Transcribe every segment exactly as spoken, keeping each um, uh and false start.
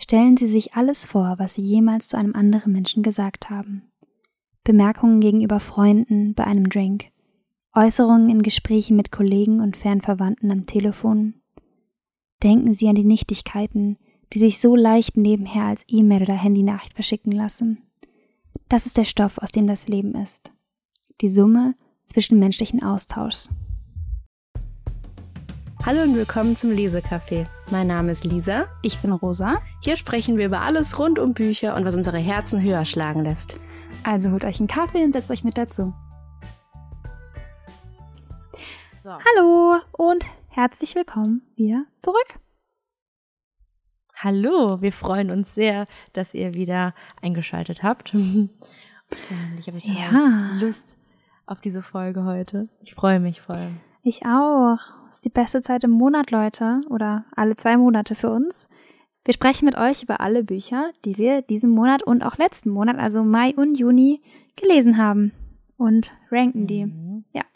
stellen Sie sich alles vor, was Sie jemals zu einem anderen Menschen gesagt haben. Bemerkungen gegenüber Freunden bei einem Drink, Äußerungen in Gesprächen mit Kollegen und Fernverwandten am Telefon. Denken Sie an die Nichtigkeiten, die sich so leicht nebenher als E-Mail oder Handynachricht verschicken lassen. Das ist der Stoff, aus dem das Leben ist. Die Summe zwischenmenschlichen Austauschs. Hallo und willkommen zum Lesecafé. Mein Name ist Lisa. Ich bin Rosa. Hier sprechen wir über alles rund um Bücher und was unsere Herzen höher schlagen lässt. Also holt euch einen Kaffee und setzt euch mit dazu. So. Hallo und herzlich willkommen wieder zurück. Hallo, wir freuen uns sehr, dass ihr wieder eingeschaltet habt. Und ich habe total Ja. Lust auf diese Folge heute. Ich freue mich voll. Ich auch. Das ist die beste Zeit im Monat, Leute. Oder alle zwei Monate für uns. Wir sprechen mit euch über alle Bücher, die wir diesen Monat und auch letzten Monat, also Mai und Juni, gelesen haben. Und ranken die. Mhm. Ja.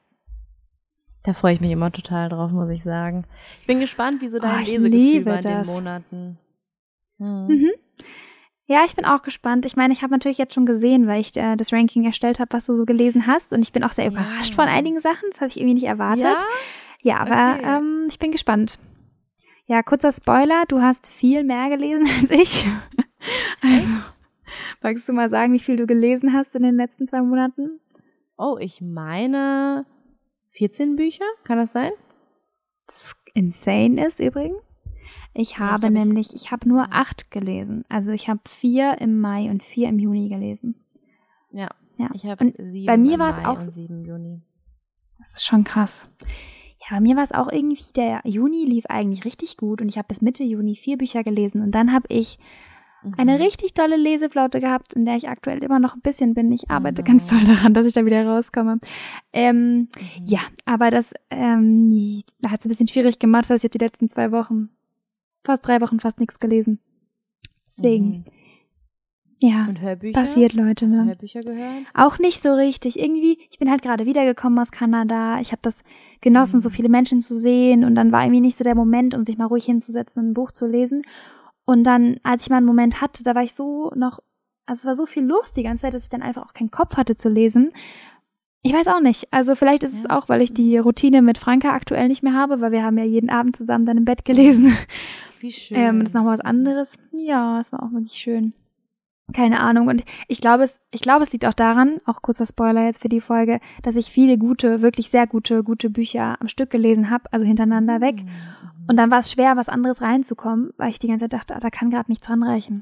Da freue ich mich immer total drauf, muss ich sagen. Ich bin gespannt, wie so dein Oh, ich Lesegefühl liebe war in das. den Monaten. Mhm. Mhm. Ja, ich bin auch gespannt. Ich meine, ich habe natürlich jetzt schon gesehen, weil ich äh, das Ranking erstellt habe, was du so gelesen hast. Und ich bin auch sehr Ja. überrascht von einigen Sachen. Das habe ich irgendwie nicht erwartet. Ja? Ja, aber Okay. ähm, ich bin gespannt. Ja, kurzer Spoiler, du hast viel mehr gelesen als ich. Also, magst du mal sagen, wie viel du gelesen hast in den letzten zwei Monaten? Oh, ich meine vierzehn Bücher, kann das sein? Das insane ist übrigens. Ich Ja, habe ich glaub, ich- nämlich, ich habe nur acht gelesen. Also ich habe vier im Mai und vier im Juni gelesen. Ja, Ja. ich habe Und sieben bei mir im war es Mai auch und so- sieben im Juni. Das ist schon krass. Ja, bei mir war es auch irgendwie, der Juni lief eigentlich richtig gut und ich habe bis Mitte Juni vier Bücher gelesen und dann habe ich eine Mhm. richtig tolle Leseflaute gehabt, in der ich aktuell immer noch ein bisschen bin. Ich arbeite Oh. ganz toll daran, dass ich da wieder rauskomme. Ähm, Mhm. ja, aber das ähm, hat es ein bisschen schwierig gemacht. Das heißt, ich habe die letzten zwei Wochen, fast drei Wochen, fast nichts gelesen. Deswegen, Mhm. ja, Und Hörbücher? passiert, Leute. Hast du Ne? Hörbücher gehört? Auch nicht so richtig. Irgendwie, ich bin halt gerade wiedergekommen aus Kanada. Ich habe das genossen, Mhm. so viele Menschen zu sehen. Und dann war irgendwie nicht so der Moment, um sich mal ruhig hinzusetzen und ein Buch zu lesen. Und dann, als ich mal einen Moment hatte, da war ich so noch, also es war so viel los die ganze Zeit, dass ich dann einfach auch keinen Kopf hatte zu lesen. Ich weiß auch nicht. Also vielleicht ist es Ja. auch, weil ich die Routine mit Franka aktuell nicht mehr habe, weil wir haben ja jeden Abend zusammen dann im Bett gelesen. Wie schön. Ähm, das ist nochmal was anderes. Ja, es war auch wirklich schön. Keine Ahnung. Und ich glaube, es, ich glaube, es liegt auch daran, auch kurzer Spoiler jetzt für die Folge, dass ich viele gute, wirklich sehr gute, gute Bücher am Stück gelesen habe, also hintereinander weg. Mhm. Und dann war es schwer, was anderes reinzukommen, weil ich die ganze Zeit dachte, ah, da kann gerade nichts ranreichen.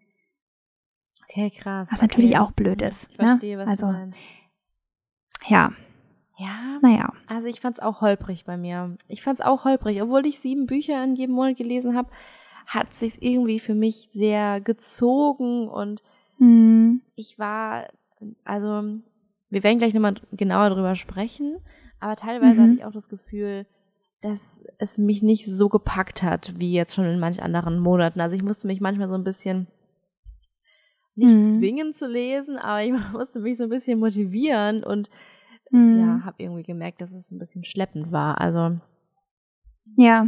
Okay, krass. Was natürlich okay. auch blöd ist, Ich ne? verstehe, was Also- du meinst. Ja, Ja, naja. also ich fand's auch holprig bei mir. Ich fand's auch holprig. Obwohl ich sieben Bücher in jedem Monat gelesen habe, hat sich's irgendwie für mich sehr gezogen und Hm. ich war, also wir werden gleich nochmal genauer drüber sprechen, aber teilweise Mhm. hatte ich auch das Gefühl, dass es mich nicht so gepackt hat, wie jetzt schon in manch anderen Monaten. Also ich musste mich manchmal so ein bisschen nicht Mhm. zwingen zu lesen, aber ich musste mich so ein bisschen motivieren und Hm. ja, habe irgendwie gemerkt, dass es ein bisschen schleppend war. Also Ja.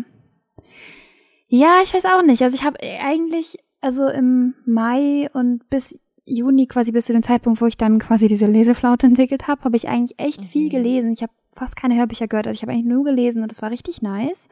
Ja, ich weiß auch nicht. Also ich habe eigentlich, also im Mai und bis Juni, quasi bis zu dem Zeitpunkt, wo ich dann quasi diese Leseflaute entwickelt habe, habe ich eigentlich echt Mhm. viel gelesen. Ich habe fast keine Hörbücher gehört. Also ich habe eigentlich nur gelesen und das war richtig nice.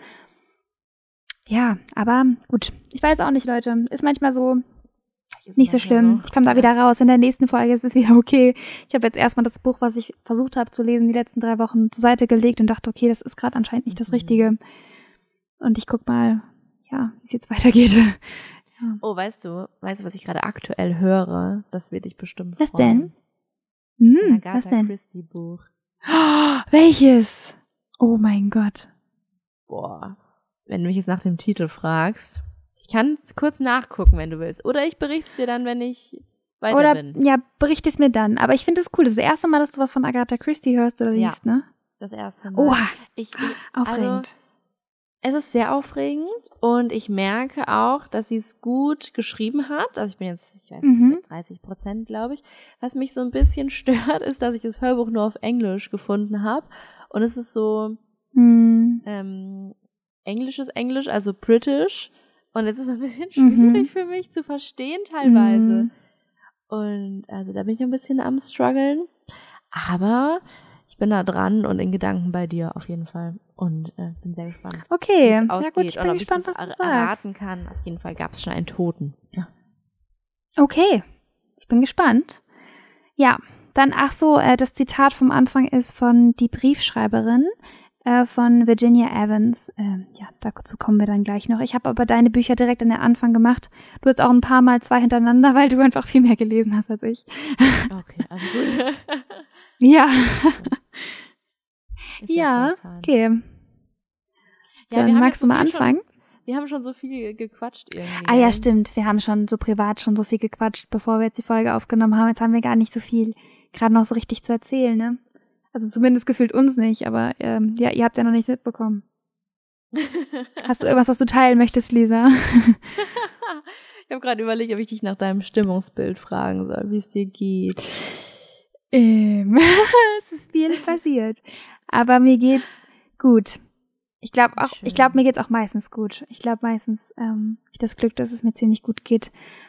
Ja, aber gut. Ich weiß auch nicht, Leute. Ist manchmal so ist nicht so manchmal schlimm. so. Ich komme da Ja. wieder raus. In der nächsten Folge ist es wieder okay. Ich habe jetzt erstmal das Buch, was ich versucht habe zu lesen, die letzten drei Wochen zur Seite gelegt und dachte, okay, das ist gerade anscheinend nicht das Mhm. Richtige. Und ich guck mal, ja, wie es jetzt weitergeht. Ja. Oh, weißt du, weißt du, was ich gerade aktuell höre? Das wird dich bestimmt Was freuen. denn? Ein Hm, Agatha was denn? Christie Buch. Oh, welches? Oh mein Gott. Boah, wenn du mich jetzt nach dem Titel fragst, ich kann kurz nachgucken, wenn du willst. Oder ich berichte es dir dann, wenn ich weiter Oder, bin. ja, berichte es mir dann. Aber ich finde es cool. Das ist das erste Mal, dass du was von Agatha Christie hörst oder Ja. liest, ne? Das erste Mal. Oha, Ich, ich, aufregend. Also, es ist sehr aufregend und ich merke auch, dass sie es gut geschrieben hat. Also ich bin jetzt, ich weiß Mhm. nicht, dreißig Prozent, glaube ich. Was mich so ein bisschen stört, ist, dass ich das Hörbuch nur auf Englisch gefunden habe. Und es ist so hm. ähm, englisches Englisch, also British. Und es ist ein bisschen schwierig Mhm. für mich zu verstehen teilweise. Mhm. Und also da bin ich ein bisschen am struggeln. Aber ich bin da dran und in Gedanken bei dir auf jeden Fall. Und äh, bin sehr gespannt, wie Okay, es ja ausgeht. gut, ich und bin ob gespannt, ich das was du er- erraten sagst. kann. Auf jeden Fall gab es schon einen Toten. Ja. Okay, ich bin gespannt. Ja, dann, ach so, äh, das Zitat vom Anfang ist von Die Briefschreiberin äh, von Virginia Evans. Ähm, ja, dazu kommen wir dann gleich noch. Ich habe aber deine Bücher direkt an den Anfang gemacht. Du hast auch ein paar Mal zwei hintereinander, weil du einfach viel mehr gelesen hast als ich. Okay, also gut. Ja, Ist ja, voll fein. okay. Ja, Dann wir haben magst jetzt du so mal viel anfangen? Schon, wir haben schon so viel gequatscht irgendwie. Ah ja, gell? stimmt. Wir haben schon so privat schon so viel gequatscht, bevor wir jetzt die Folge aufgenommen haben. Jetzt haben wir gar nicht so viel gerade noch so richtig zu erzählen, ne? Also zumindest gefühlt uns nicht, aber ähm, ja, ihr habt ja noch nichts mitbekommen. Hast du irgendwas, was du teilen möchtest, Lisa? Ich habe gerade überlegt, ob ich dich nach deinem Stimmungsbild fragen soll, wie es dir geht. ähm, es ist viel passiert. Aber mir geht's gut. Ich glaube auch, Schön. ich glaube, mir geht's auch meistens gut. Ich glaube meistens, ähm, hab ich das Glück, dass es mir ziemlich gut geht.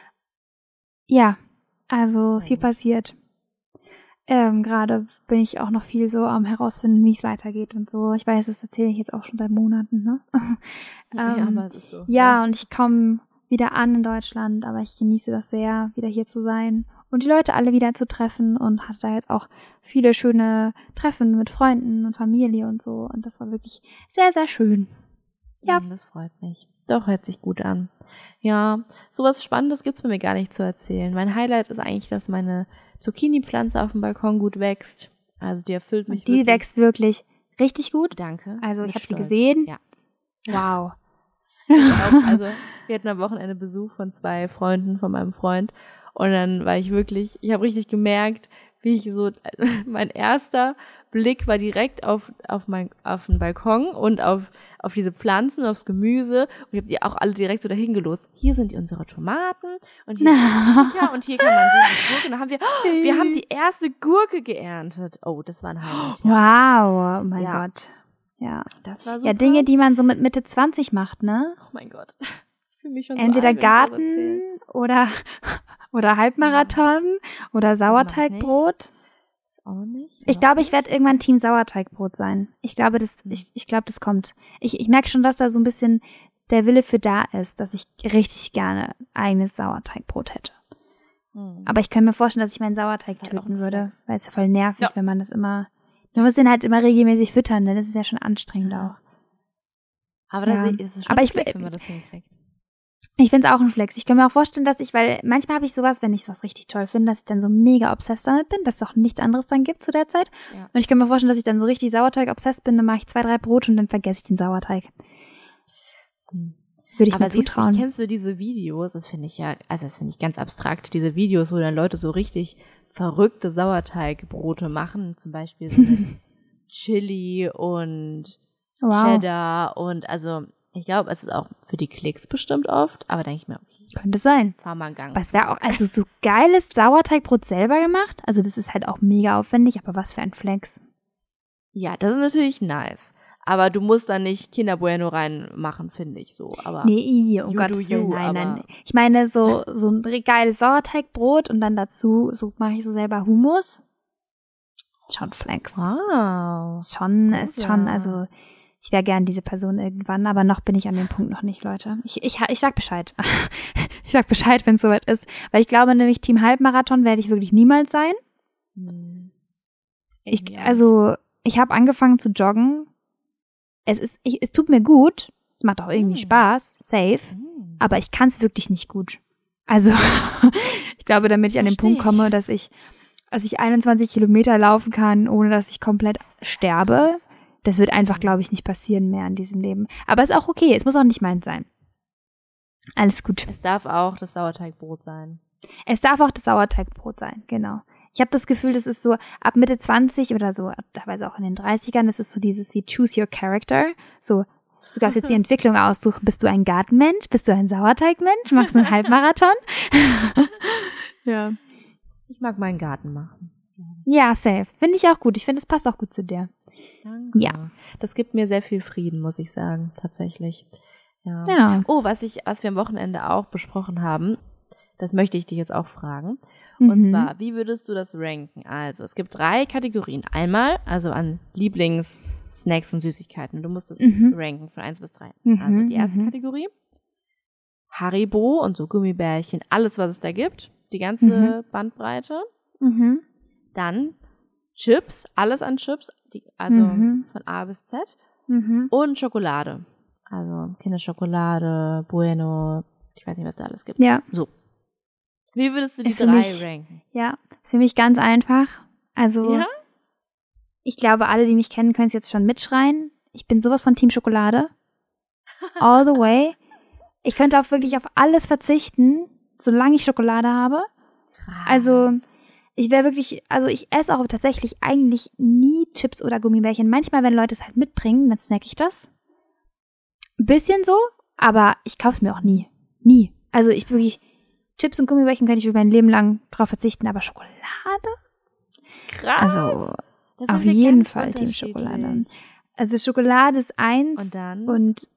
Ja, also Sehr viel gut. passiert. Ähm, gerade bin ich auch noch viel so am herausfinden, wie es weitergeht und so. Ich weiß, das erzähle ich jetzt auch schon seit Monaten, ne? Ja, ähm, aber es ist so. ja, und ich komme wieder an in Deutschland, aber ich genieße das sehr, wieder hier zu sein und die Leute alle wieder zu treffen und hatte da jetzt auch viele schöne Treffen mit Freunden und Familie und so. Und das war wirklich sehr, sehr schön. Ja. Ja. Das freut mich. Doch, hört sich gut an. Ja, sowas Spannendes gibt's bei mir gar nicht zu erzählen. Mein Highlight ist eigentlich, dass meine Zucchini-Pflanze auf dem Balkon gut wächst. Also die erfüllt mich Und die wirklich. wächst wirklich richtig gut. Danke. Also Mit ich habe sie Stolz. gesehen. Ja. Wow. Auch, also wir hatten am Wochenende Besuch von zwei Freunden von meinem Freund und dann war ich wirklich, ich habe richtig gemerkt, wie ich so, mein erster Blick war direkt auf auf mein auf den Balkon und auf auf diese Pflanzen, aufs Gemüse und ich habe die auch alle direkt so dahin gelost. Hier sind unsere Tomaten und hier ist die Paprika und hier kann man sehen die Gurke und dann haben wir, oh, wir haben die erste Gurke geerntet. Oh, das war ein Highlight. Ja. Wow, oh mein Ja. Gott. Ja. Das war super. Ja, Dinge, die man so mit Mitte zwanzig macht, ne? Oh mein Gott. Ich fühle mich schon Entweder so alt, wenn ich sowas erzähle. Garten oder, oder Halbmarathon oder Sauerteigbrot. Ist auch nicht. Ich Noch glaube, ich nicht. werde irgendwann Team Sauerteigbrot sein. Ich glaube, das, Hm. ich, ich glaube, das kommt. Ich, ich merke schon, dass da so ein bisschen der Wille für da ist, dass ich richtig gerne eigenes Sauerteigbrot hätte. Hm. Aber ich kann mir vorstellen, dass ich meinen Sauerteig Das ist halt auch töten ein würde, Flex. weil es ja voll nervig, Ja. wenn man das immer, man muss den halt immer regelmäßig füttern, ne? Das ist ja schon anstrengend auch. Aber Ja. da sehe- ist es schon Aber ein ich- Flex, wenn man das hinkriegt. Ich finde es auch ein Flex. Ich kann mir auch vorstellen, dass ich, weil manchmal habe ich sowas, wenn ich was richtig toll finde, dass ich dann so mega obsessed damit bin, dass es auch nichts anderes dann gibt zu der Zeit. Ja. Und ich kann mir vorstellen, dass ich dann so richtig Sauerteig-obsessed bin, dann mache ich zwei, drei Brote und dann vergesse ich den Sauerteig. Hm. Würde ich Aber mir siehst du, zutrauen. kennst du diese Videos? Das finde ich ja, also das finde ich ganz abstrakt, diese Videos, wo dann Leute so richtig verrückte Sauerteigbrote machen, zum Beispiel so mit Chili und Wow. Cheddar und also ich glaube, es ist auch für die Klicks bestimmt oft, aber denke ich mir, okay, Könnte sein. fahr mal einen Gang. Aber es wäre auch, also so geiles Sauerteigbrot selber gemacht. Also das ist halt auch mega aufwendig, aber was für ein Flex. Ja, das ist natürlich nice. Aber du musst da nicht Kinder Bueno reinmachen, finde ich so. Aber Nee, um You Gottes do you, Willen, nein, nein. aber- Ich meine so, so ein geiles Sauerteigbrot und dann dazu, so mache ich so selber Hummus. Schon Flex. wow. Ist schon, ist schon, Ja. also ich wäre gern diese Person irgendwann, aber noch bin ich an dem Punkt noch nicht, Leute. Ich, ich, ich sag Bescheid. Ich sag Bescheid, wenn es soweit ist. Weil ich glaube nämlich, Team Halbmarathon werde ich wirklich niemals sein. Hm. Ich, Ja. also, ich habe angefangen zu joggen. Es ist, ich, es tut mir gut. Es macht auch irgendwie Hm. Spaß, safe. Hm. Aber ich kann es wirklich nicht gut. Also, ich glaube, damit ich an den Versteh Punkt komme, ich. dass ich, dass ich einundzwanzig Kilometer laufen kann, ohne dass ich komplett sterbe, Krass. das wird einfach, glaube ich, nicht passieren mehr in diesem Leben. Aber ist auch okay. Es muss auch nicht meins sein. Alles gut. Es darf auch das Sauerteigbrot sein. Es darf auch das Sauerteigbrot sein, genau. Ich habe das Gefühl, das ist so ab Mitte zwanzig oder so, teilweise auch in den dreißigern, das ist so dieses wie Choose Your Character. So, du darfst jetzt die Entwicklung aussuchen. Bist du ein Gartenmensch? Bist du ein Sauerteigmensch? Machst du einen Halbmarathon? Ja. Ich mag meinen Garten machen. Ja, safe. Finde ich auch gut. Ich finde, es passt auch gut zu dir. Danke. Ja. Das gibt mir sehr viel Frieden, muss ich sagen, tatsächlich. Ja. Ja. Oh, was ich, was wir am Wochenende auch besprochen haben, das möchte ich dich jetzt auch fragen. Und Mhm. zwar, wie würdest du das ranken? Also, es gibt drei Kategorien. Einmal, also an Lieblingssnacks und Süßigkeiten. Du musst das Mhm. ranken von eins bis drei. Mhm, Also, die erste mhm. Kategorie, Haribo und so Gummibärchen, alles, was es da gibt. Die ganze Bandbreite. Mhm. Dann Chips, alles an Chips, die, also Mhm. von A bis Z. Mhm. Und Schokolade. Also Kinderschokolade, Bueno, ich weiß nicht, was da alles gibt. Ja. So. Wie würdest du die Ist für drei mich- ranken? Ja, ist für mich ganz einfach. Also, Ja? ich glaube, alle, die mich kennen, können es jetzt schon mitschreien. Ich bin sowas von Team Schokolade. All the way. Ich könnte auch wirklich auf alles verzichten, solange ich Schokolade habe. Krass. Also, ich wäre wirklich, also ich esse auch tatsächlich eigentlich nie Chips oder Gummibärchen. Manchmal, wenn Leute es halt mitbringen, dann snack ich das. Ein bisschen so, aber ich kaufe es mir auch nie. Nie. Also ich wirklich, Chips und Gummibärchen könnte ich über mein Leben lang drauf verzichten, aber Schokolade? krass. Also Das auf sind wir jeden ganz Fall Team Schokolade. unterschiedlich. Also Schokolade ist eins Und dann? und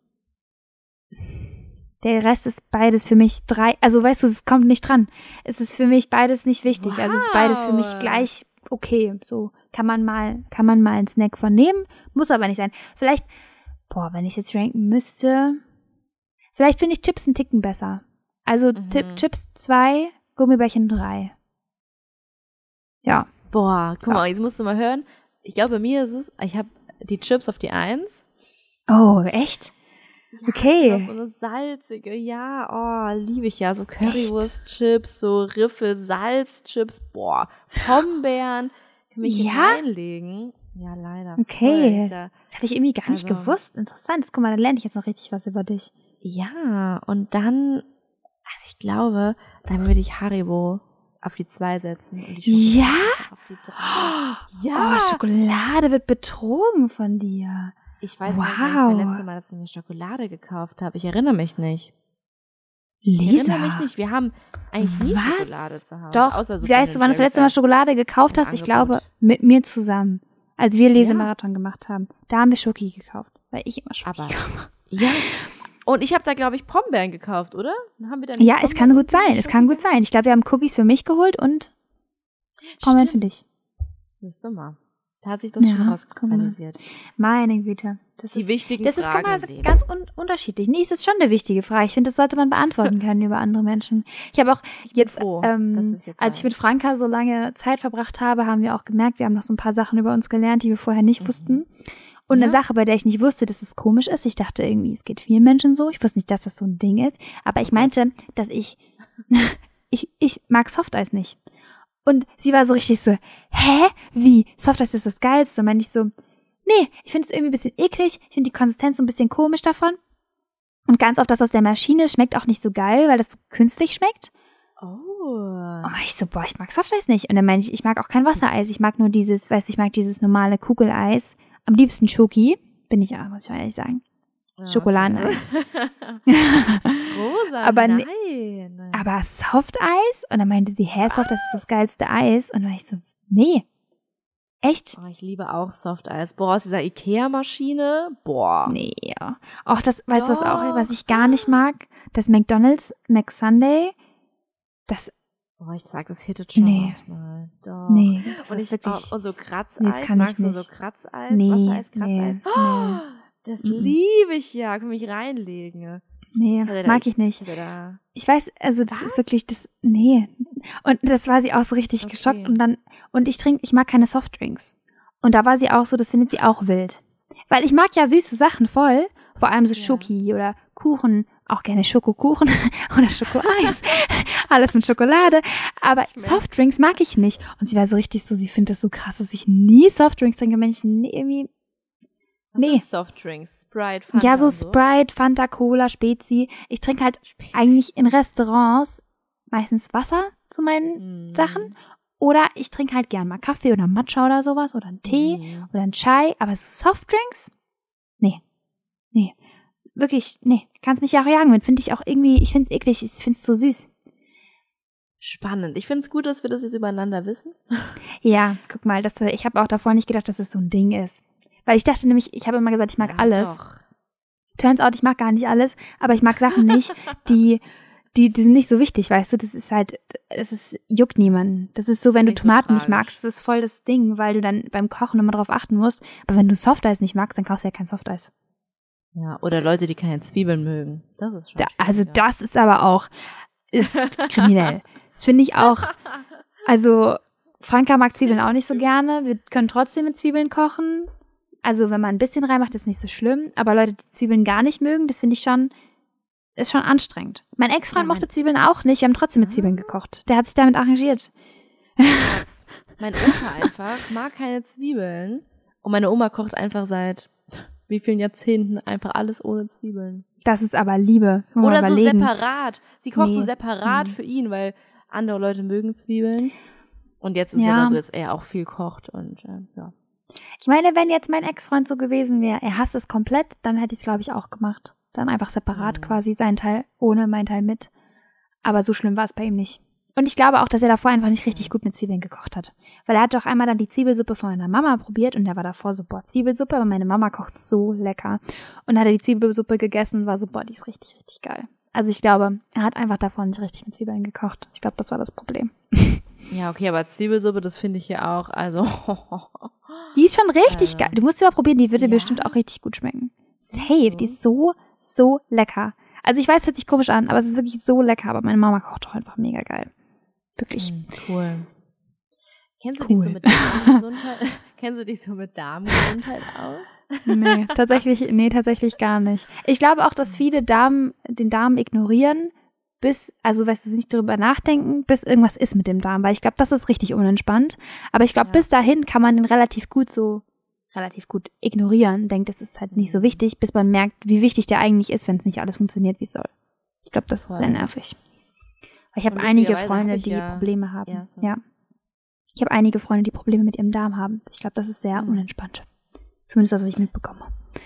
der Rest ist beides für mich drei. Also weißt du, es kommt nicht dran. Es ist für mich beides nicht wichtig. Also es ist beides für mich Wow. gleich okay. So kann man mal, kann man mal einen Snack von nehmen, muss aber nicht sein. Vielleicht, boah, wenn ich jetzt ranken müsste, vielleicht finde ich Chips einen Ticken besser. Also Mhm. Ti- Chips zwei, Gummibärchen drei. Ja. Boah, guck Ja. mal, jetzt musst du mal hören. Ich glaube, bei mir ist es, ich habe die Chips auf die Eins. Oh, echt? Okay. Das ist so eine salzige, ja, oh, liebe ich ja. So Currywurst-Chips, so Riffel, Salzchips, boah, Pombeeren. Kann mich hier Ja? reinlegen. Ja, leider. Okay. Voll. Da, Das habe ich irgendwie gar nicht Also- gewusst. Interessant. Guck mal, dann lerne ich jetzt noch richtig was über dich. ja, und dann, also ich glaube, dann würde ich Haribo auf die zwei setzen. Und die Ja? Schokolade auf die drei. Ja! Oh, Schokolade wird betrogen von dir. Ich weiß nicht, wann Wow. ich das letzte Mal, dass ich mir Schokolade gekauft habe. Ich erinnere mich nicht. Ich Lisa. erinnere mich nicht. Wir haben eigentlich nie Was? Schokolade zu Hause. Doch. Außer so Weißt du, wann du das letzte Mal Schokolade gekauft Im hast? Ich Angebot. glaube, mit mir zusammen. Als wir Lesemarathon gemacht haben. Da haben wir Schoki gekauft. Weil ich immer Schoki Aber- kaufe. Ja. Und ich habe da, glaube ich, Pombeeren gekauft, oder? Haben wir da nicht Ja, es kann Pombeeren gut sein. und Es kann gut Schoki sein. Ich glaube, wir haben Cookies für mich geholt und gekauft? Pombeeren für Stimmt. dich. Das ist mal. Da hat sich das Ja, schon guck mal. rauskristallisiert. Meine Güte. Das Die ist, wichtigen das ist guck Fragen mal, im Leben. ganz un unterschiedlich. Nee, es ist schon eine wichtige Frage. Ich finde, das sollte man beantworten können über andere Menschen. Ich habe auch jetzt, froh, ähm, dass ich jetzt als weiß. ich mit Franka so lange Zeit verbracht habe, haben wir auch gemerkt, wir haben noch so ein paar Sachen über uns gelernt, die wir vorher nicht Mhm. wussten. Und eine Ja. Sache, bei der ich nicht wusste, dass es komisch ist. Ich dachte irgendwie, es geht vielen Menschen so. Ich wusste nicht, dass das so ein Ding ist. Aber ich meinte, dass ich, ich, ich mag Softeis nicht. Und sie war so richtig so, hä? Wie? Softeis ist das Geilste. Und meinte ich so, nee, ich finde es irgendwie ein bisschen eklig. Ich finde die Konsistenz so ein bisschen komisch davon. Und ganz oft das aus der Maschine schmeckt auch nicht so geil, weil das so künstlich schmeckt. Oh. Und dann war ich so, boah, ich mag Softeis nicht. Und dann meinte ich, ich mag auch kein Wassereis. Ich mag nur dieses, weißt du, ich mag dieses normale Kugeleis. Am liebsten Schoki. Bin ich ja, muss ich mal ehrlich sagen. Ja, Schokoladeneis. okay. Rosa, Aber ne- nein. Aber Softeis? Und dann meinte sie, hä, Softeis ist das geilste Eis. Und dann war ich so, nee. Echt? Oh, ich liebe auch Softeis. Boah, aus dieser Ikea-Maschine. Boah. Nee, ja. Auch das, weißt du, was auch, Doch. was ich gar nicht mag? Das McDonald's McSunday. Das, Boah, ich sag, das hittet schon Nee. manchmal. Doch. nee. Das Und ist ich wirklich, auch, und so Kratzeis. Nee, das kann ich Magst du nicht. so Kratzeis? Nee, Wassereis, Kratzeis? nee, Oh, nee. das Mhm. liebe ich ja. Kann mich reinlegen. nee, Also da- mag ich nicht. Also da. Ich weiß, also das Was? ist wirklich das, nee. Und das war sie auch so richtig Okay. geschockt und dann, und ich trinke, ich mag keine Softdrinks. Und da war sie auch so, das findet sie auch wild. Weil ich mag ja süße Sachen voll, vor allem so Ja. Schoki oder Kuchen, auch gerne Schokokuchen oder Schokoeis, alles mit Schokolade, aber merk's. Softdrinks mag ich nicht. Und sie war so richtig so, sie findet das so krass, dass ich nie Softdrinks trinke, wenn ich nie irgendwie, Was Nee. sind Softdrinks? Sprite, Fanta ja, so und Sprite, Fanta, Cola, Spezi. Ich trinke halt Spezi. eigentlich in Restaurants meistens Wasser zu meinen Mm. Sachen. Oder ich trinke halt gern mal Kaffee oder Matcha oder sowas oder einen Tee Mm. oder einen Chai. Aber so Softdrinks? Nee. Nee. Wirklich, nee. Kannst mich ja auch jagen mit. Finde ich auch irgendwie, ich finde es eklig. Ich finde es so süß. Spannend. Ich finde es gut, dass wir das jetzt übereinander wissen. Ja, guck mal, das, ich habe auch davor nicht gedacht, dass es so ein Ding ist. Weil ich dachte nämlich, ich habe immer gesagt, ich mag Ja, alles. Doch. turns out, ich mag gar nicht alles, aber ich mag Sachen nicht, die, die, die sind nicht so wichtig, weißt du, das ist halt, das ist, juckt niemanden. Das ist so, wenn du Nicht so Tomaten nicht tragisch. magst, das ist voll das Ding, weil du dann beim Kochen immer drauf achten musst, aber wenn du Softeis nicht magst, dann kaufst du ja kein Softeis. Ja, oder Leute, die keine Zwiebeln mögen. Das ist schon Da, also schwierig, ja. das ist aber auch, ist kriminell. Das finde ich auch, also Franka mag Zwiebeln auch nicht so gerne, wir können trotzdem mit Zwiebeln kochen. Also wenn man ein bisschen reinmacht, ist nicht so schlimm, aber Leute, die Zwiebeln gar nicht mögen, das finde ich schon, ist schon anstrengend. Mein Ex-Freund Ja, mein- mochte Zwiebeln auch nicht, wir haben trotzdem mit Zwiebeln gekocht. Der hat sich damit arrangiert. Krass. Mein Opa einfach mag keine Zwiebeln. Und meine Oma kocht einfach seit wie vielen Jahrzehnten einfach alles ohne Zwiebeln. Das ist aber Liebe. Muss man Oder so überlegen. separat. Sie kocht so Nee. separat Mhm. für ihn, weil andere Leute mögen Zwiebeln. Und jetzt ist Ja. ja immer so, dass er auch viel kocht und äh, ja. Ich meine, wenn jetzt mein Ex-Freund so gewesen wäre, er hasst es komplett, dann hätte ich es, glaube ich, auch gemacht. Dann einfach separat Mhm. quasi, sein Teil ohne, mein Teil mit. Aber so schlimm war es bei ihm nicht. Und ich glaube auch, dass er davor einfach nicht richtig gut mit Zwiebeln gekocht hat. Weil er hat doch einmal dann die Zwiebelsuppe von meiner Mama probiert und der war davor so, boah, Zwiebelsuppe, aber meine Mama kocht so lecker. Und dann hat er die Zwiebelsuppe gegessen, war so, boah, die ist richtig, richtig geil. Also ich glaube, er hat einfach davor nicht richtig mit Zwiebeln gekocht. Ich glaube, das war das Problem. Ja, okay, aber Zwiebelsuppe, das finde ich ja auch, also Die ist schon richtig Also. geil. Du musst sie mal probieren, die würde Ja? bestimmt auch richtig gut schmecken. Safe, so? die ist so, so lecker. Also ich weiß, hört sich komisch an, aber es ist wirklich so lecker. Aber meine Mama kocht doch einfach mega geil. Wirklich. Hm, cool. Kennst du Cool. dich so mit Darmgesundheit, kennst du dich so mit Darmgesundheit aus? Nee, tatsächlich, nee, tatsächlich gar nicht. Ich glaube auch, dass viele Damen den Darm ignorieren, bis, also weißt du, nicht darüber nachdenken, bis irgendwas ist mit dem Darm, weil ich glaube, das ist richtig unentspannt. Aber ich glaube, Ja. bis dahin kann man den relativ gut so, relativ gut ignorieren, denkt, das ist halt nicht so wichtig, bis man merkt, wie wichtig der eigentlich ist, wenn es nicht alles funktioniert, wie es soll. Ich glaube, das ist Voll. sehr nervig. Weil ich habe Und einige lustigerweise Freunde, hab ich die ja- Probleme haben. Ja, so. Ja. Ich habe einige Freunde, die Probleme mit ihrem Darm haben. Ich glaube, das ist sehr Mhm. unentspannt. Zumindest, das, was ich mitbekomme.